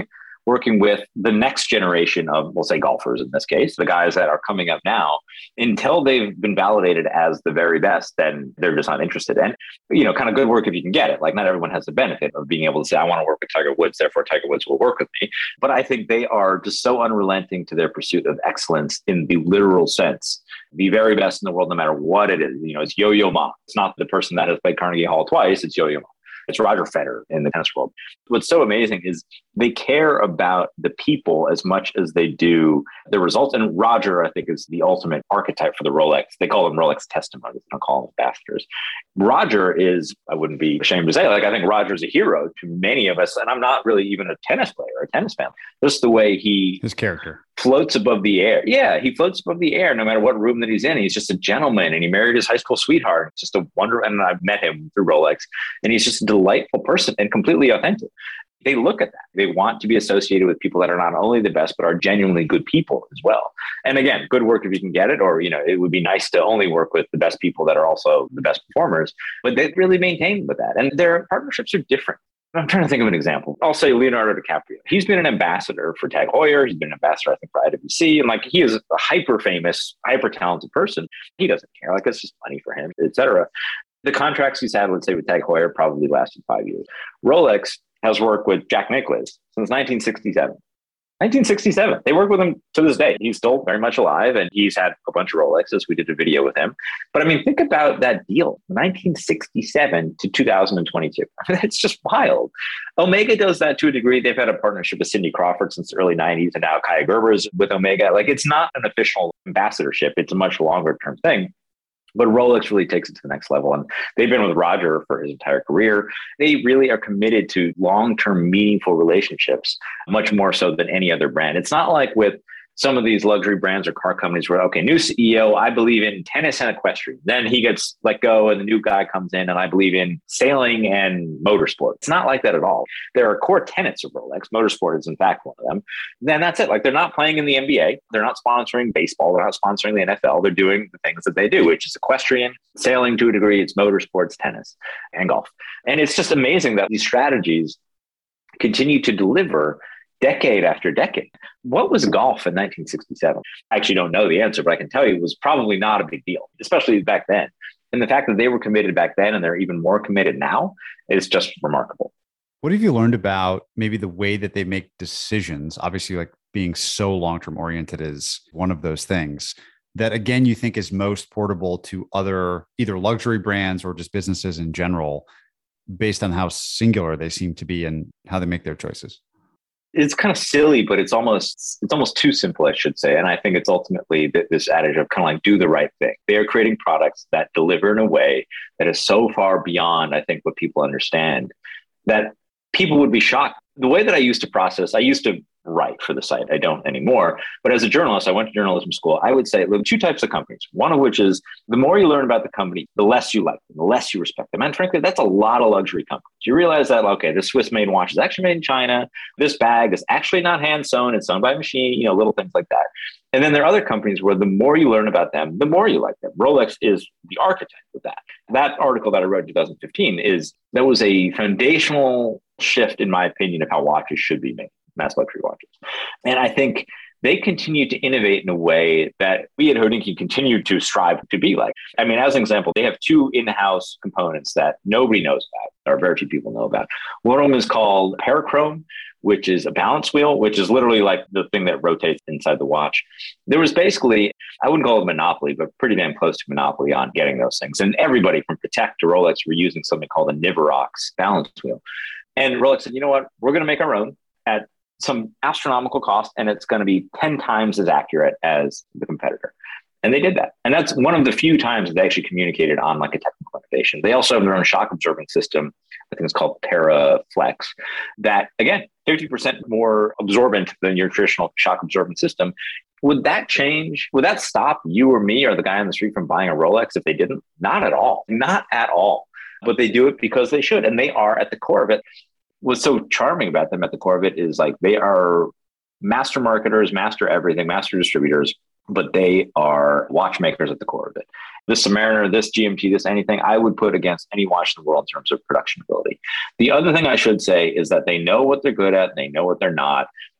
working with the next generation of, we'll say golfers in this case, the guys that are coming up now, until they've been validated as the very best, then they're just not interested. And, kind of good work if you can get it. Like not everyone has the benefit of being able to say, I want to work with Tiger Woods, therefore Tiger Woods will work with me. But I think they are just so unrelenting to their pursuit of excellence in the literal sense. The very best in the world, no matter what it is. It's Yo-Yo Ma. It's not the person that has played Carnegie Hall twice. It's Yo-Yo Ma. It's Roger Federer in the tennis world. What's so amazing is they care about the people as much as they do the results. And Roger, I think, is the ultimate archetype for the Rolex. They call them Rolex testimonies. They don't call them ambassadors. Roger is, I wouldn't be ashamed to say, I think Roger's a hero to many of us. And I'm not really even a tennis player or a tennis fan. Just the way his character floats above the air. Yeah, he floats above the air no matter what room that he's in. He's just a gentleman, and he married his high school sweetheart. It's just a wonder. And I've met him through Rolex, and he's just a delightful person and completely authentic. They look at that. They want to be associated with people that are not only the best, but are genuinely good people as well. And again, good work if you can get it, or, it would be nice to only work with the best people that are also the best performers, but they really maintain with that. And their partnerships are different. I'm trying to think of an example. I'll say Leonardo DiCaprio. He's been an ambassador for Tag Heuer. He's been an ambassador, I think, for IWC. And he is a hyper famous, hyper talented person. He doesn't care. It's just money for him, et cetera. The contracts he's had, let's say, with Tag Heuer probably lasted 5 years. Rolex has worked with Jack Nicklaus since 1967. 1967. They work with him to this day. He's still very much alive, and he's had a bunch of Rolexes. We did a video with him. But think about that deal, 1967 to 2022. It's just wild. Omega does that to a degree. They've had a partnership with Cindy Crawford since the early 90s, and now Kaya Gerber's with Omega. It's not an official ambassadorship. It's a much longer term thing. But Rolex really takes it to the next level. And they've been with Roger for his entire career. They really are committed to long-term, meaningful relationships, much more so than any other brand. It's not like with some of these luxury brands or car companies where, okay, new CEO, I believe in tennis and equestrian. Then he gets let go and the new guy comes in and I believe in sailing and motorsport. It's not like that at all. There are core tenets of Rolex. Motorsport is in fact one of them. Then that's it. They're not playing in the NBA. They're not sponsoring baseball. They're not sponsoring the NFL. They're doing the things that they do, which is equestrian, sailing to a degree. It's motorsports, tennis, and golf. And it's just amazing that these strategies continue to deliver decade after decade. What was golf in 1967? I actually don't know the answer, but I can tell you it was probably not a big deal, especially back then. And the fact that they were committed back then and they're even more committed now is just remarkable. What have you learned about maybe the way that they make decisions? Obviously, being so long-term oriented is one of those things that, again, you think is most portable to other either luxury brands or just businesses in general, based on how singular they seem to be and how they make their choices. It's kind of silly, but it's almost too simple, I should say. And I think it's ultimately this adage of kind of do the right thing. They are creating products that deliver in a way that is so far beyond, I think, what people understand, that people would be shocked. The way that I used to write for the site. I don't anymore. But as a journalist, I went to journalism school. I would say there are two types of companies. One of which is the more you learn about the company, the less you like them, the less you respect them. And frankly, that's a lot of luxury companies. You realize that, okay, this Swiss-made watch is actually made in China. This bag is actually not hand-sewn. It's sewn by a machine, little things like that. And then there are other companies where the more you learn about them, the more you like them. Rolex is the architect of that. That article that I wrote in 2015 that was a foundational shift, in my opinion, of how watches should be made. Mass luxury watches. And I think they continue to innovate in a way that we at Hodinkee continue to strive to be like. As an example, they have two in-house components that nobody knows about, or very few people know about. One of them is called Parachrome, which is a balance wheel, which is literally the thing that rotates inside the watch. There was basically, I wouldn't call it a monopoly, but pretty damn close to monopoly on getting those things. And everybody from Patek to Rolex were using something called a Niverox balance wheel. And Rolex said, you know what, we're going to make our own at some astronomical cost, and it's going to be 10 times as accurate as the competitor. And they did that. And that's one of the few times that they actually communicated on a technical innovation. They also have their own shock absorbing system. I think it's called Paraflex, that, again, 50% more absorbent than your traditional shock absorbent system. Would that change? Would that stop you or me or the guy on the street from buying a Rolex if they didn't? Not at all. Not at all. But they do it because they should. And they are at the core of it. What's so charming about them at the core of it is they are master marketers, master everything, master distributors, but they are watchmakers at the core of it. This Submariner, this GMT, this anything, I would put against any watch in the world in terms of production ability. The other thing I should say is that they know what they're good at, they know what they're not.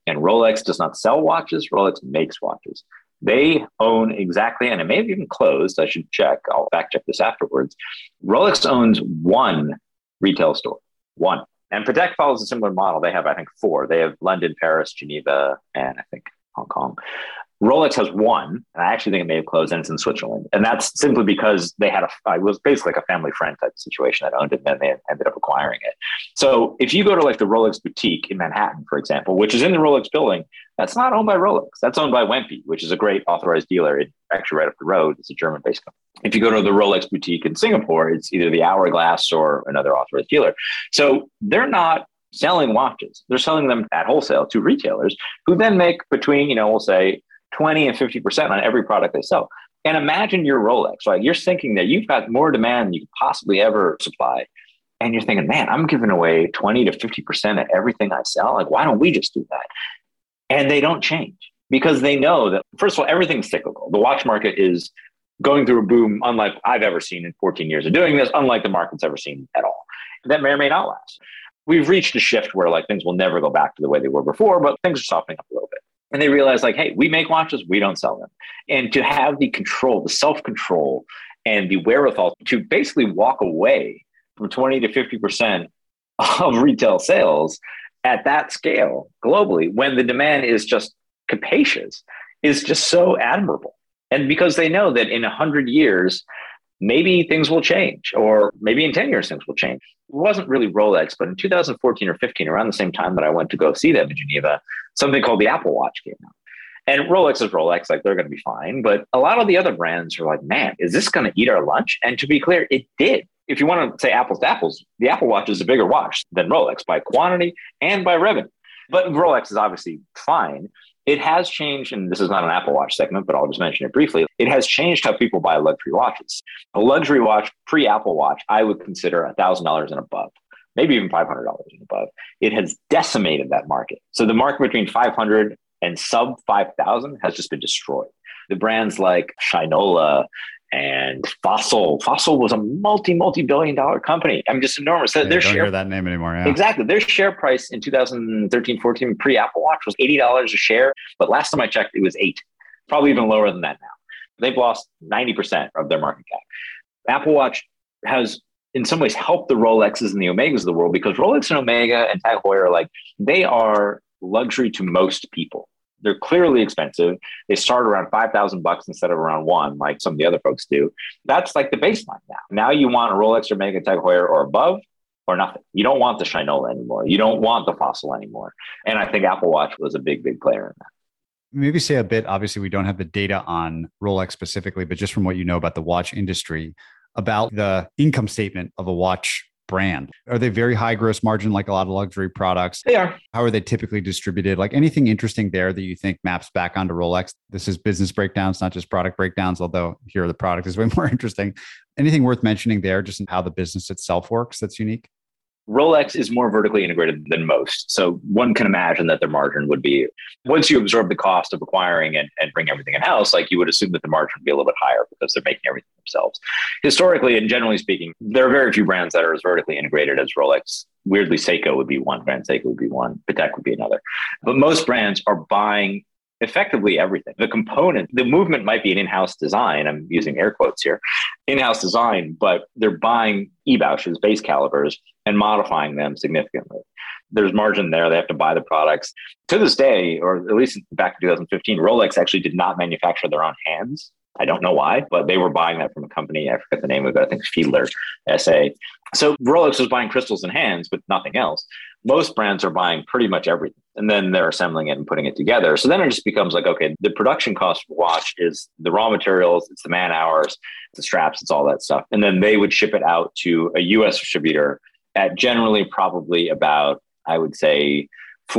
And Rolex does not sell watches. Rolex makes watches. They own exactly, and it may have even closed. I should check. I'll fact check this afterwards. Rolex owns one retail store, one. And Patek follows a similar model. They have, I think, four. They have London, Paris, Geneva, and I think Hong Kong. Rolex has one, and I actually think it may have closed, and it's in Switzerland. And that's simply because they had it was basically like a family friend type situation that owned it, and then they ended up acquiring it. So if you go to like the Rolex boutique in Manhattan, for example, which is in the Rolex building, that's not owned by Rolex. That's owned by Wempe, which is a great authorized dealer. It's actually right up the road. It's a German-based company. If you go to the Rolex boutique in Singapore, it's either the Hourglass or another authorized dealer. So they're not selling watches. They're selling them at wholesale to retailers who then make between, we'll say 20 and 50% on every product they sell. And imagine your Rolex, right? You're thinking that you've got more demand than you could possibly ever supply. And you're thinking, man, I'm giving away 20 to 50% of everything I sell. Like, why don't we just do that? And they don't change because they know that, first of all, everything's cyclical. The watch market is going through a boom unlike I've ever seen in 14 years of doing this, unlike the market's ever seen at all. That may or may not last. We've reached a shift where like things will never go back to the way they were before, but things are softening up a little bit. And they realize like, hey, we make watches, we don't sell them. And to have the control, the self-control and the wherewithal to basically walk away from 20 to 50% of retail sales at that scale globally, when the demand is just capacious, is just so admirable. And because they know that in 100 years, maybe things will change, or maybe in 10 years, things will change. It wasn't really Rolex, but in 2014 or 15, around the same time that I went to go see them in Geneva, something called the Apple Watch came out. And Rolex is Rolex, like they're going to be fine. But a lot of the other brands are like, man, is this going to eat our lunch? And to be clear, it did. If you want to say apples to apples, the Apple Watch is a bigger watch than Rolex by quantity and by revenue. But Rolex is obviously fine. It has changed, and this is not an Apple Watch segment, but I'll just mention it briefly. It has changed how people buy luxury watches. A luxury watch, pre-Apple Watch, I would consider $1,000 and above, maybe even $500 and above. It has decimated that market. So the market between 500 and sub 5,000 has just been destroyed. The brands like Shinola and Fossil. Fossil was a multi-billion-dollar company. I mean, just enormous. Yeah, don't hear that name anymore. Yeah. Exactly. Their share price in 2013, 14, pre-Apple Watch was $80 a share. But last time I checked, it was $8. Probably even lower than that now. They've lost 90% of their market cap. Apple Watch has, in some ways, helped the Rolexes and the Omegas of the world, because Rolex and Omega and Tag Heuer, they are luxury to most people. They're clearly expensive. They start around $5,000 instead of around $1,000, like some of the other folks do. That's like the baseline now. Now you want a Rolex or Omega, Tag Heuer or above, or nothing. You don't want the Shinola anymore. You don't want the Fossil anymore. And I think Apple Watch was a big player in that. Maybe say a bit, obviously we don't have the data on Rolex specifically, but just from what you know about the watch industry, about the income statement of a watch brand. Are they very high gross margin, like a lot of luxury products? They are. How are they typically distributed? Like anything interesting there that you think maps back onto Rolex? This is business breakdowns, not just product breakdowns, although here the product is way more interesting. Anything worth mentioning there, just in how the business itself works that's unique? Rolex is more vertically integrated than most. So one can imagine that their margin would be, once you absorb the cost of acquiring and bring everything in-house, you would assume that the margin would be a little bit higher because they're making everything themselves. Historically, and generally speaking, there are very few brands that are as vertically integrated as Rolex. Weirdly, Seiko would be one, Grand Seiko would be one, Patek would be another. But most brands are buying effectively everything. The component, the movement might be an in-house design. I'm using air quotes here, in-house design, but they're buying e-Bausch's base calibers and modifying them significantly. There's margin there. They have to buy the products. To this day, or at least back in 2015, Rolex actually did not manufacture their own hands. I don't know why, but they were buying that from a company. I forget the name of it. I think Fiedler SA. So Rolex was buying crystals and hands, but nothing else. Most brands are buying pretty much everything, and then they're assembling it and putting it together. So then it just becomes okay, the production cost of a watch is the raw materials, it's the man hours, it's the straps, it's all that stuff. And then they would ship it out to a US distributor at generally probably about, I would say,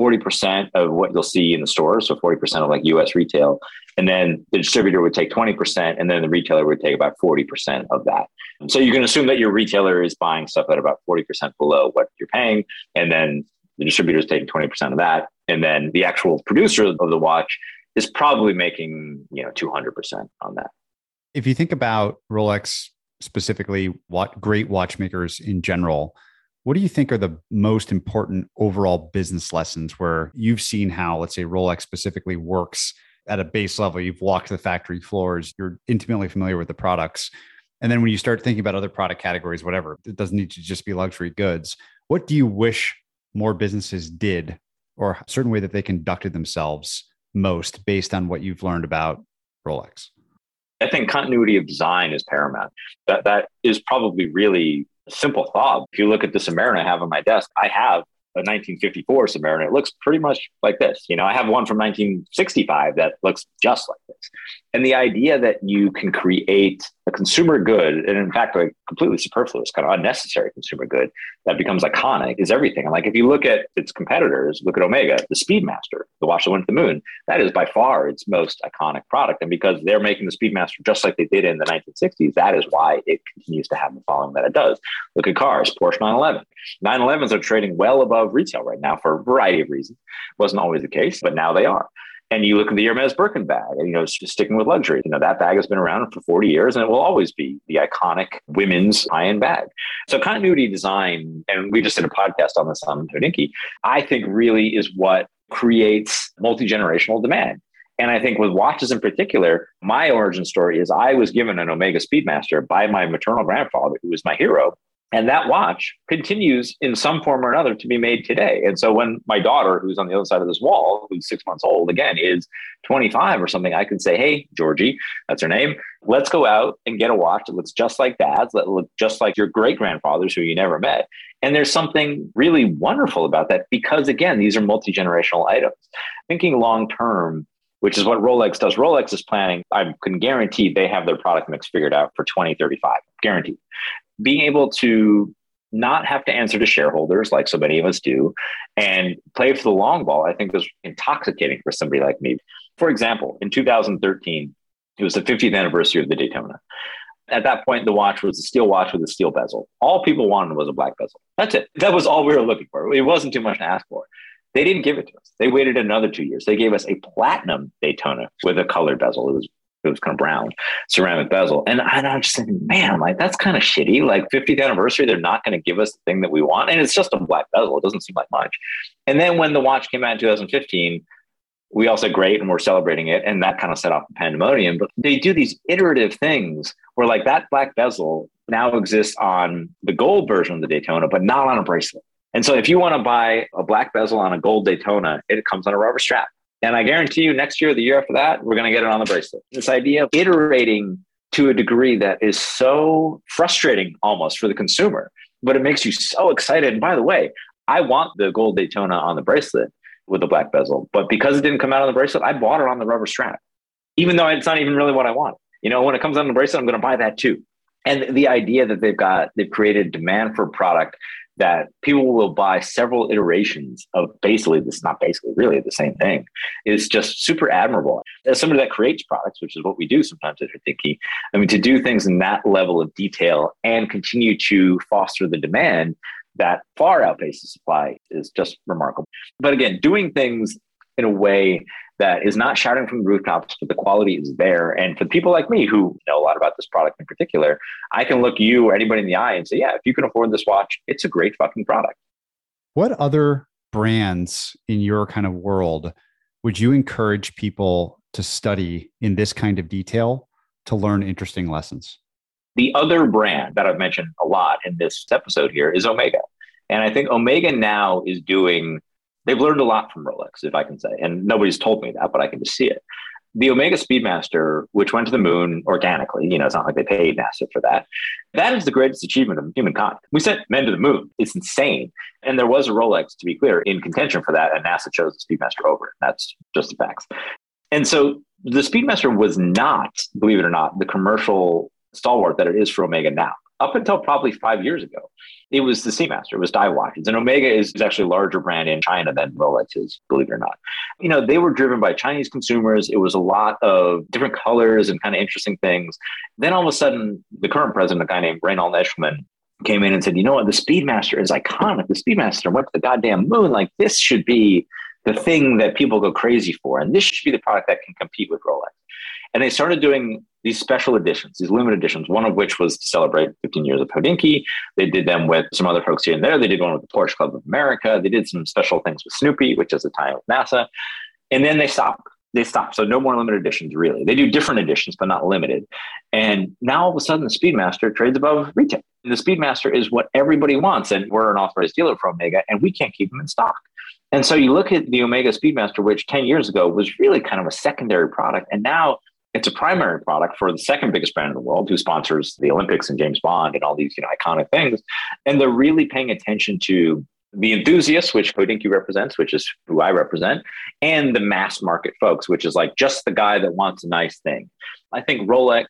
40% of what you'll see in the stores. So 40% of US retail. And then the distributor would take 20%, and then the retailer would take about 40% of that. So you can assume that your retailer is buying stuff at about 40% below what you're paying. And then the distributor is taking 20% of that. And then the actual producer of the watch is probably making, 200% on that. If you think about Rolex specifically, what great watchmakers in general, what do you think are the most important overall business lessons where you've seen how, let's say, Rolex specifically works at a base level? You've walked the factory floors, you're intimately familiar with the products. And then when you start thinking about other product categories, whatever, it doesn't need to just be luxury goods. What do you wish more businesses did, or a certain way that they conducted themselves most based on what you've learned about Rolex? I think continuity of design is paramount. That is probably really a simple thought. If you look at the Submariner I have on my desk, I have a 1954 Submariner. It looks pretty much like this. I have one from 1965 that looks just like this. And the idea that you can create a consumer good, and in fact, a completely superfluous, kind of unnecessary consumer good that becomes iconic is everything. And like, if you look at its competitors, look at Omega, the Speedmaster, the watch that went to the moon, that is by far its most iconic product. And because they're making the Speedmaster just like they did in the 1960s, that is why it continues to have the following that it does. Look at cars, Porsche 911. 911s are trading well above retail right now for a variety of reasons. Wasn't always the case, but now they are. And you look at the Hermes Birkin bag, and, just sticking with luxury, that bag has been around for 40 years and it will always be the iconic women's high-end bag. So continuity design, and we just did a podcast on this on Hodinkee, I think really is what creates multi-generational demand. And I think with watches in particular, my origin story is I was given an Omega Speedmaster by my maternal grandfather, who was my hero. And that watch continues in some form or another to be made today. And so when my daughter, who's on the other side of this wall, who's 6 months old, again, is 25 or something, I could say, hey, Georgie, that's her name. Let's go out and get a watch that looks just like Dad's, that looks just like your great-grandfather's who you never met. And there's something really wonderful about that because, again, these are multi-generational items. Thinking long-term, which is what Rolex does. Rolex is planning, I can guarantee they have their product mix figured out for 2035, guaranteed. Being able to not have to answer to shareholders like so many of us do and play for the long ball, I think is intoxicating for somebody like me. For example, in 2013, it was the 50th anniversary of the Daytona. At that point, the watch was a steel watch with a steel bezel. All people wanted was a black bezel. That's it. That was all we were looking for. It wasn't too much to ask for. They didn't give it to us. They waited another 2 years. They gave us a platinum Daytona with a colored bezel. It was kind of brown ceramic bezel. And I'm just thinking, man, like, that's kind of shitty. Like, 50th anniversary, they're not going to give us the thing that we want. And it's just a black bezel. It doesn't seem like much. And then when the watch came out in 2015, we all said, great, and we're celebrating it. And that kind of set off the pandemonium. But they do these iterative things where, like, that black bezel now exists on the gold version of the Daytona, but not on a bracelet. And so if you want to buy a black bezel on a gold Daytona, it comes on a rubber strap. And I guarantee you next year, the year after that, we're going to get it on the bracelet. This idea of iterating to a degree that is so frustrating almost for the consumer, but it makes you so excited. And by the way, I want the gold Daytona on the bracelet with the black bezel, but because it didn't come out on the bracelet, I bought it on the rubber strap, even though it's not even really what I want. When it comes on the bracelet, I'm going to buy that too. And the idea that they've created demand for a product that people will buy several iterations of really the same thing is just super admirable. As somebody that creates products, which is what we do sometimes at Hodinkee, to do things in that level of detail and continue to foster the demand that far outpaces supply is just remarkable. But again, doing things in a way that is not shouting from the rooftops, but the quality is there. And for people like me who know a lot about this product in particular, I can look you or anybody in the eye and say, yeah, if you can afford this watch, it's a great fucking product. What other brands in your kind of world would you encourage people to study in this kind of detail to learn interesting lessons? The other brand that I've mentioned a lot in this episode here is Omega. And I think Omega now is they've learned a lot from Rolex, if I can say, and nobody's told me that, but I can just see it. The Omega Speedmaster, which went to the moon organically, it's not like they paid NASA for that. That is the greatest achievement of humankind. We sent men to the moon. It's insane. And there was a Rolex, to be clear, in contention for that, and NASA chose the Speedmaster over it. That's just the facts. And so the Speedmaster was not, believe it or not, the commercial stalwart that it is for Omega now. Up until probably 5 years ago, it was the Seamaster. It was dive watches. And Omega is actually a larger brand in China than Rolex is, believe it or not. They were driven by Chinese consumers. It was a lot of different colors and kind of interesting things. Then all of a sudden, the current president, a guy named Reinhold Eschelman, came in and said, you know what, the Speedmaster is iconic. The Speedmaster went to the goddamn moon. Like, this should be the thing that people go crazy for. And this should be the product that can compete with Rolex. And they started doing these special editions, these limited editions, one of which was to celebrate 15 years of Hodinkee. They did them with some other folks here and there. They did one with the Porsche Club of America. They did some special things with Snoopy, which is a tie with NASA. And then they stopped. So no more limited editions, really. They do different editions, but not limited. And now all of a sudden, the Speedmaster trades above retail. And the Speedmaster is what everybody wants. And we're an authorized dealer for Omega, and we can't keep them in stock. And so you look at the Omega Speedmaster, which 10 years ago was really kind of a secondary product. And now it's a primary product for the second biggest brand in the world, who sponsors the Olympics and James Bond and all these iconic things. And they're really paying attention to the enthusiasts, which Hodinkee represents, which is who I represent, and the mass market folks, which is like just the guy that wants a nice thing. I think Rolex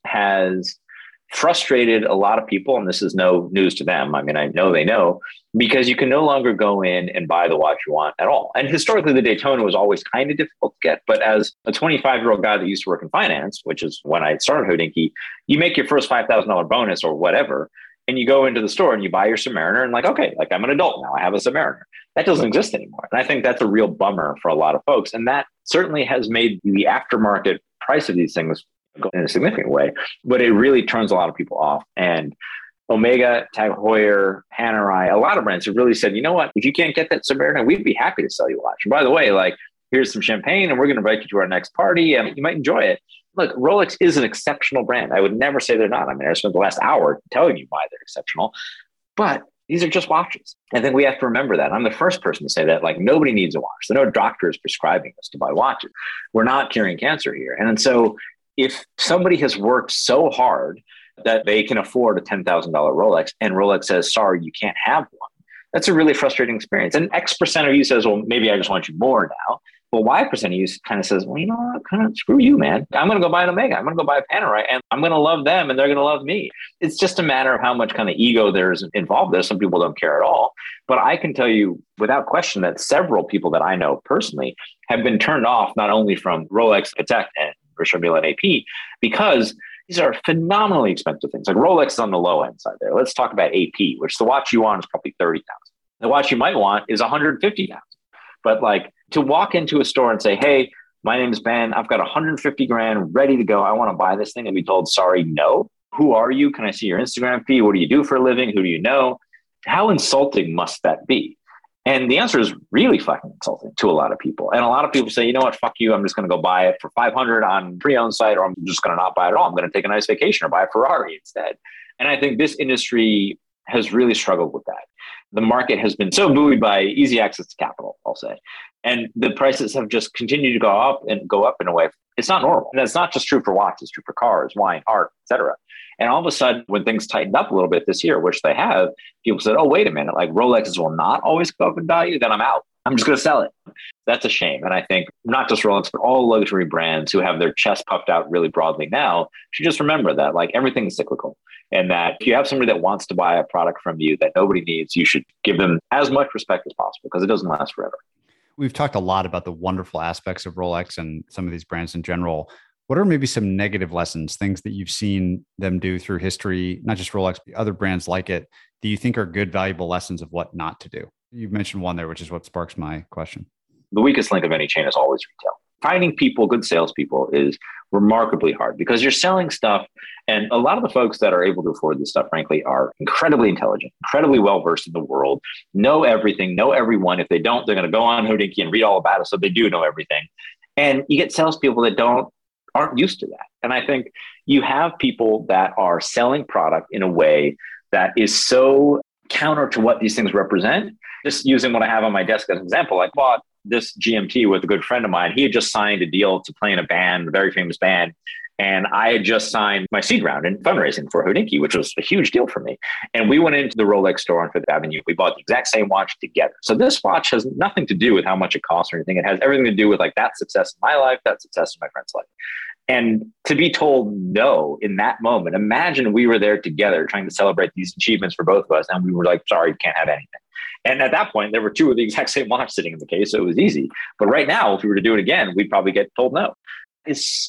has frustrated a lot of people, and this is no news to them. I mean, I know they know, because you can no longer go in and buy the watch you want at all. And historically, the Daytona was always kind of difficult to get. But as a 25-year-old guy that used to work in finance, which is when I started Hodinkee, you make your first $5,000 bonus or whatever, and you go into the store and you buy your Submariner and like, okay, like I'm an adult now, I have a Submariner. That doesn't exist anymore. And I think that's a real bummer for a lot of folks. And that certainly has made the aftermarket price of these things go in a significant way, but it really turns a lot of people off. And Omega, Tag Heuer, Panerai, a lot of brands have really said, you know what, if you can't get that Submariner, we'd be happy to sell you a watch. And by the way, like, here's some champagne and we're going to invite you to our next party and you might enjoy it. Look, Rolex is an exceptional brand. I would never say they're not. I mean, I spent the last hour telling you why they're exceptional, but these are just watches. I think we have to remember that. I'm the first person to say that, like, nobody needs a watch. So no doctor is prescribing us to buy watches. We're not curing cancer here. And so if somebody has worked so hard that they can afford a $10,000 Rolex and Rolex says, sorry, you can't have one, that's a really frustrating experience. And X percent of you says, well, maybe I just want you more now. Well, Y percent of you kind of says, well, you know what, kind of screw you, man. I'm going to go buy an Omega. I'm going to go buy a Panerai and I'm going to love them and they're going to love me. It's just a matter of how much kind of ego there's involved there. Some people don't care at all. But I can tell you without question that several people that I know personally have been turned off, not only from Rolex, Patek, and Richard Mille and AP, because these are phenomenally expensive things. Like Rolex is on the low end side there. Let's talk about AP, which the watch you want is probably $30,000. The watch you might want is $150,000. But like to walk into a store and say, hey, my name is Ben. I've got 150 grand ready to go. I want to buy this thing and be told, sorry, no. Who are you? Can I see your Instagram feed? What do you do for a living? Who do you know? How insulting must that be? And the answer is really fucking insulting to a lot of people. And a lot of people say, you know what, fuck you. I'm just going to go buy it for 500 on pre-owned site, or I'm just going to not buy it at all. I'm going to take a nice vacation or buy a Ferrari instead. And I think this industry has really struggled with that. The market has been so buoyed by easy access to capital, I'll say. And the prices have just continued to go up in a way. It's not normal. And that's not just true for watches, it's true for cars, wine, art, etc. And all of a sudden, when things tightened up a little bit this year, which they have, people said, oh, wait a minute, like Rolexes will not always go up in value, then I'm out. I'm just going to sell it. That's a shame. And I think not just Rolex, but all luxury brands who have their chest puffed out really broadly now should just remember that like everything is cyclical. And that if you have somebody that wants to buy a product from you that nobody needs, you should give them as much respect as possible because it doesn't last forever. We've talked a lot about the wonderful aspects of Rolex and some of these brands in general. What are maybe some negative lessons, things that you've seen them do through history, not just Rolex, but other brands like it, do you think are good, valuable lessons of what not to do? You've mentioned one there, which is what sparks my question. The weakest link of any chain is always retail. Finding people, good salespeople, is remarkably hard because you're selling stuff. And a lot of the folks that are able to afford this stuff, frankly, are incredibly intelligent, incredibly well-versed in the world, know everything, know everyone. If they don't, they're going to go on Hodinkee and read all about it. So they do know everything. And you get salespeople that aren't used to that. And I think you have people that are selling product in a way that is so counter to what these things represent. Just using what I have on my desk as an example, I bought this GMT with a good friend of mine. He had just signed a deal to play in a band, a very famous band. And I had just signed my seed round in fundraising for Hodinkee, which was a huge deal for me. And we went into the Rolex store on Fifth Avenue. We bought the exact same watch together. So this watch has nothing to do with how much it costs or anything. It has everything to do with like that success in my life, that success in my friend's life. And to be told no in that moment, imagine we were there together trying to celebrate these achievements for both of us. And we were like, sorry, you can't have anything. And at that point, there were two of the exact same watch sitting in the case. So it was easy. But right now, if we were to do it again, we'd probably get told no. It's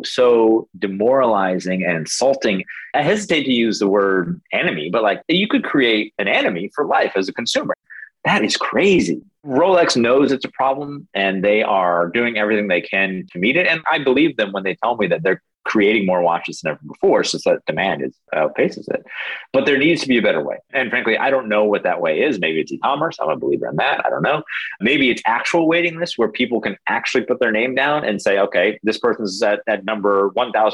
so demoralizing and insulting. I hesitate to use the word enemy, but like you could create an enemy for life as a consumer. That is crazy. Rolex knows it's a problem and they are doing everything they can to meet it. And I believe them when they tell me that they're creating more watches than ever before, since that demand outpaces it. But there needs to be a better way. And frankly, I don't know what that way is. Maybe it's e-commerce. I'm a believer in that. I don't know. Maybe it's actual waiting lists where people can actually put their name down and say, okay, this person's at number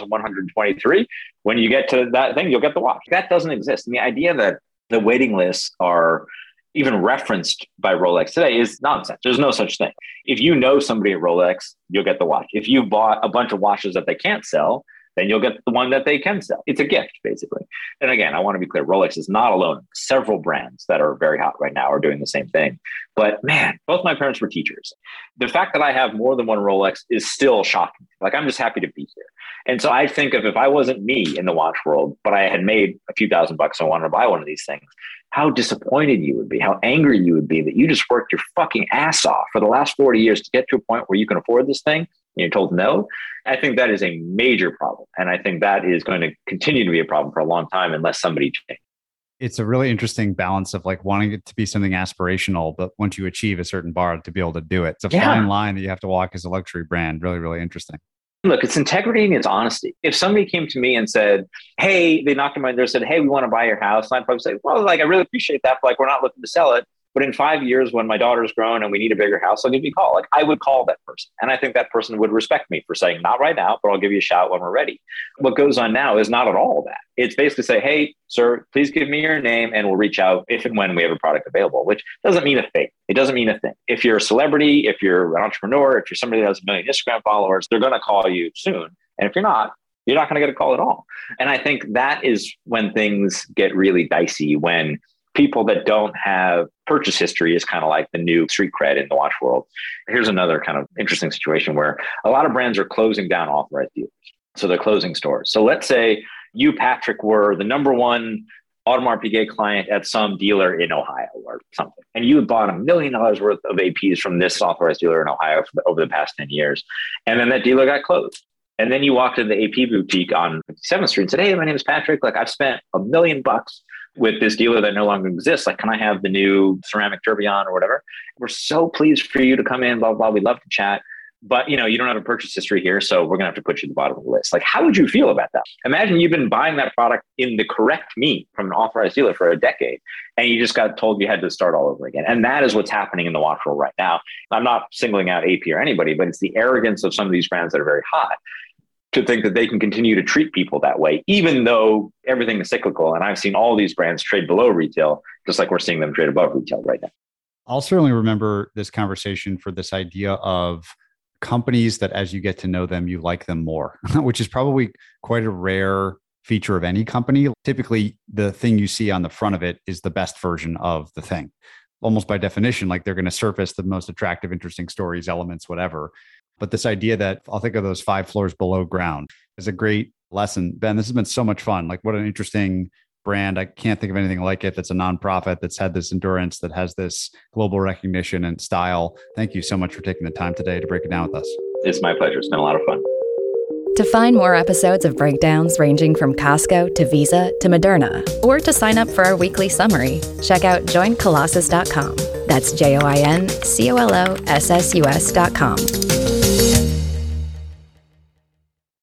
1,123. When you get to that thing, you'll get the watch. That doesn't exist. And the idea that the waiting lists are even referenced by Rolex today is nonsense. There's no such thing. If you know somebody at Rolex, you'll get the watch. If you bought a bunch of watches that they can't sell, then you'll get the one that they can sell. It's a gift, basically. And again, I want to be clear, Rolex is not alone. Several brands that are very hot right now are doing the same thing. But man, both my parents were teachers. The fact that I have more than one Rolex is still shocking. Like, I'm just happy to be here. And so I think if I wasn't me in the watch world, but I had made a few $1,000 and wanted to buy one of these things, how disappointed you would be, how angry you would be that you just worked your fucking ass off for the last 40 years to get to a point where you can afford this thing and you're told no. I think that is a major problem. And I think that is going to continue to be a problem for a long time unless somebody changes. It's a really interesting balance of like wanting it to be something aspirational, but once you achieve a certain bar to be able to do it. It's a fine line that you have to walk as a luxury brand. Really, really interesting. Look, it's integrity and it's honesty. If somebody came to me and said, hey, they knocked on my door and said, hey, we want to buy your house. And I'd probably say, well, like, I really appreciate that, but like, we're not looking to sell it. But in 5 years, when my daughter's grown and we need a bigger house, I'll give you a call. Like, I would call that person. And I think that person would respect me for saying, not right now, but I'll give you a shout when we're ready. What goes on now is not at all that. It's basically say, hey, sir, please give me your name and we'll reach out if and when we have a product available, which doesn't mean a thing. It doesn't mean a thing. If you're a celebrity, if you're an entrepreneur, if you're somebody that has 1 million Instagram followers, they're going to call you soon. And if you're not going to get a call at all. And I think that is when things get really dicey, when people that don't have purchase history is kind of like the new street cred in the watch world. Here's another kind of interesting situation where a lot of brands are closing down authorized dealers. So they're closing stores. So let's say you, Patrick, were the number one Audemars Piguet client at some dealer in Ohio or something. And you had bought $1 million worth of APs from this authorized dealer in Ohio over the past 10 years. And then that dealer got closed. And then you walked into the AP boutique on 57th Street and said, hey, my name is Patrick. Like, I've spent $1 million with this dealer that no longer exists. Like, can I have the new ceramic tourbillon or whatever? We're so pleased for you to come in, blah, blah, blah. We'd love to chat. But, you don't have a purchase history here, so we're going to have to put you at the bottom of the list. Like, how would you feel about that? Imagine you've been buying that product in the correct meat from an authorized dealer for a decade, and you just got told you had to start all over again. And that is what's happening in the watch world right now. I'm not singling out AP or anybody, but it's the arrogance of some of these brands that are very hot to think that they can continue to treat people that way, even though everything is cyclical. And I've seen all these brands trade below retail, just like we're seeing them trade above retail right now. I'll certainly remember this conversation for this idea of companies that as you get to know them, you like them more, which is probably quite a rare feature of any company. Typically, the thing you see on the front of it is the best version of the thing. Almost by definition, like they're going to surface the most attractive, interesting stories, elements, whatever. But this idea that I'll think of those 5 floors below ground is a great lesson. Ben, this has been so much fun. Like, what an interesting brand. I can't think of anything like it. That's a nonprofit that's had this endurance, that has this global recognition and style. Thank you so much for taking the time today to break it down with us. It's my pleasure. It's been a lot of fun. To find more episodes of Breakdowns ranging from Costco to Visa to Moderna, or to sign up for our weekly summary, check out joincolossus.com. That's JoinColossus.com.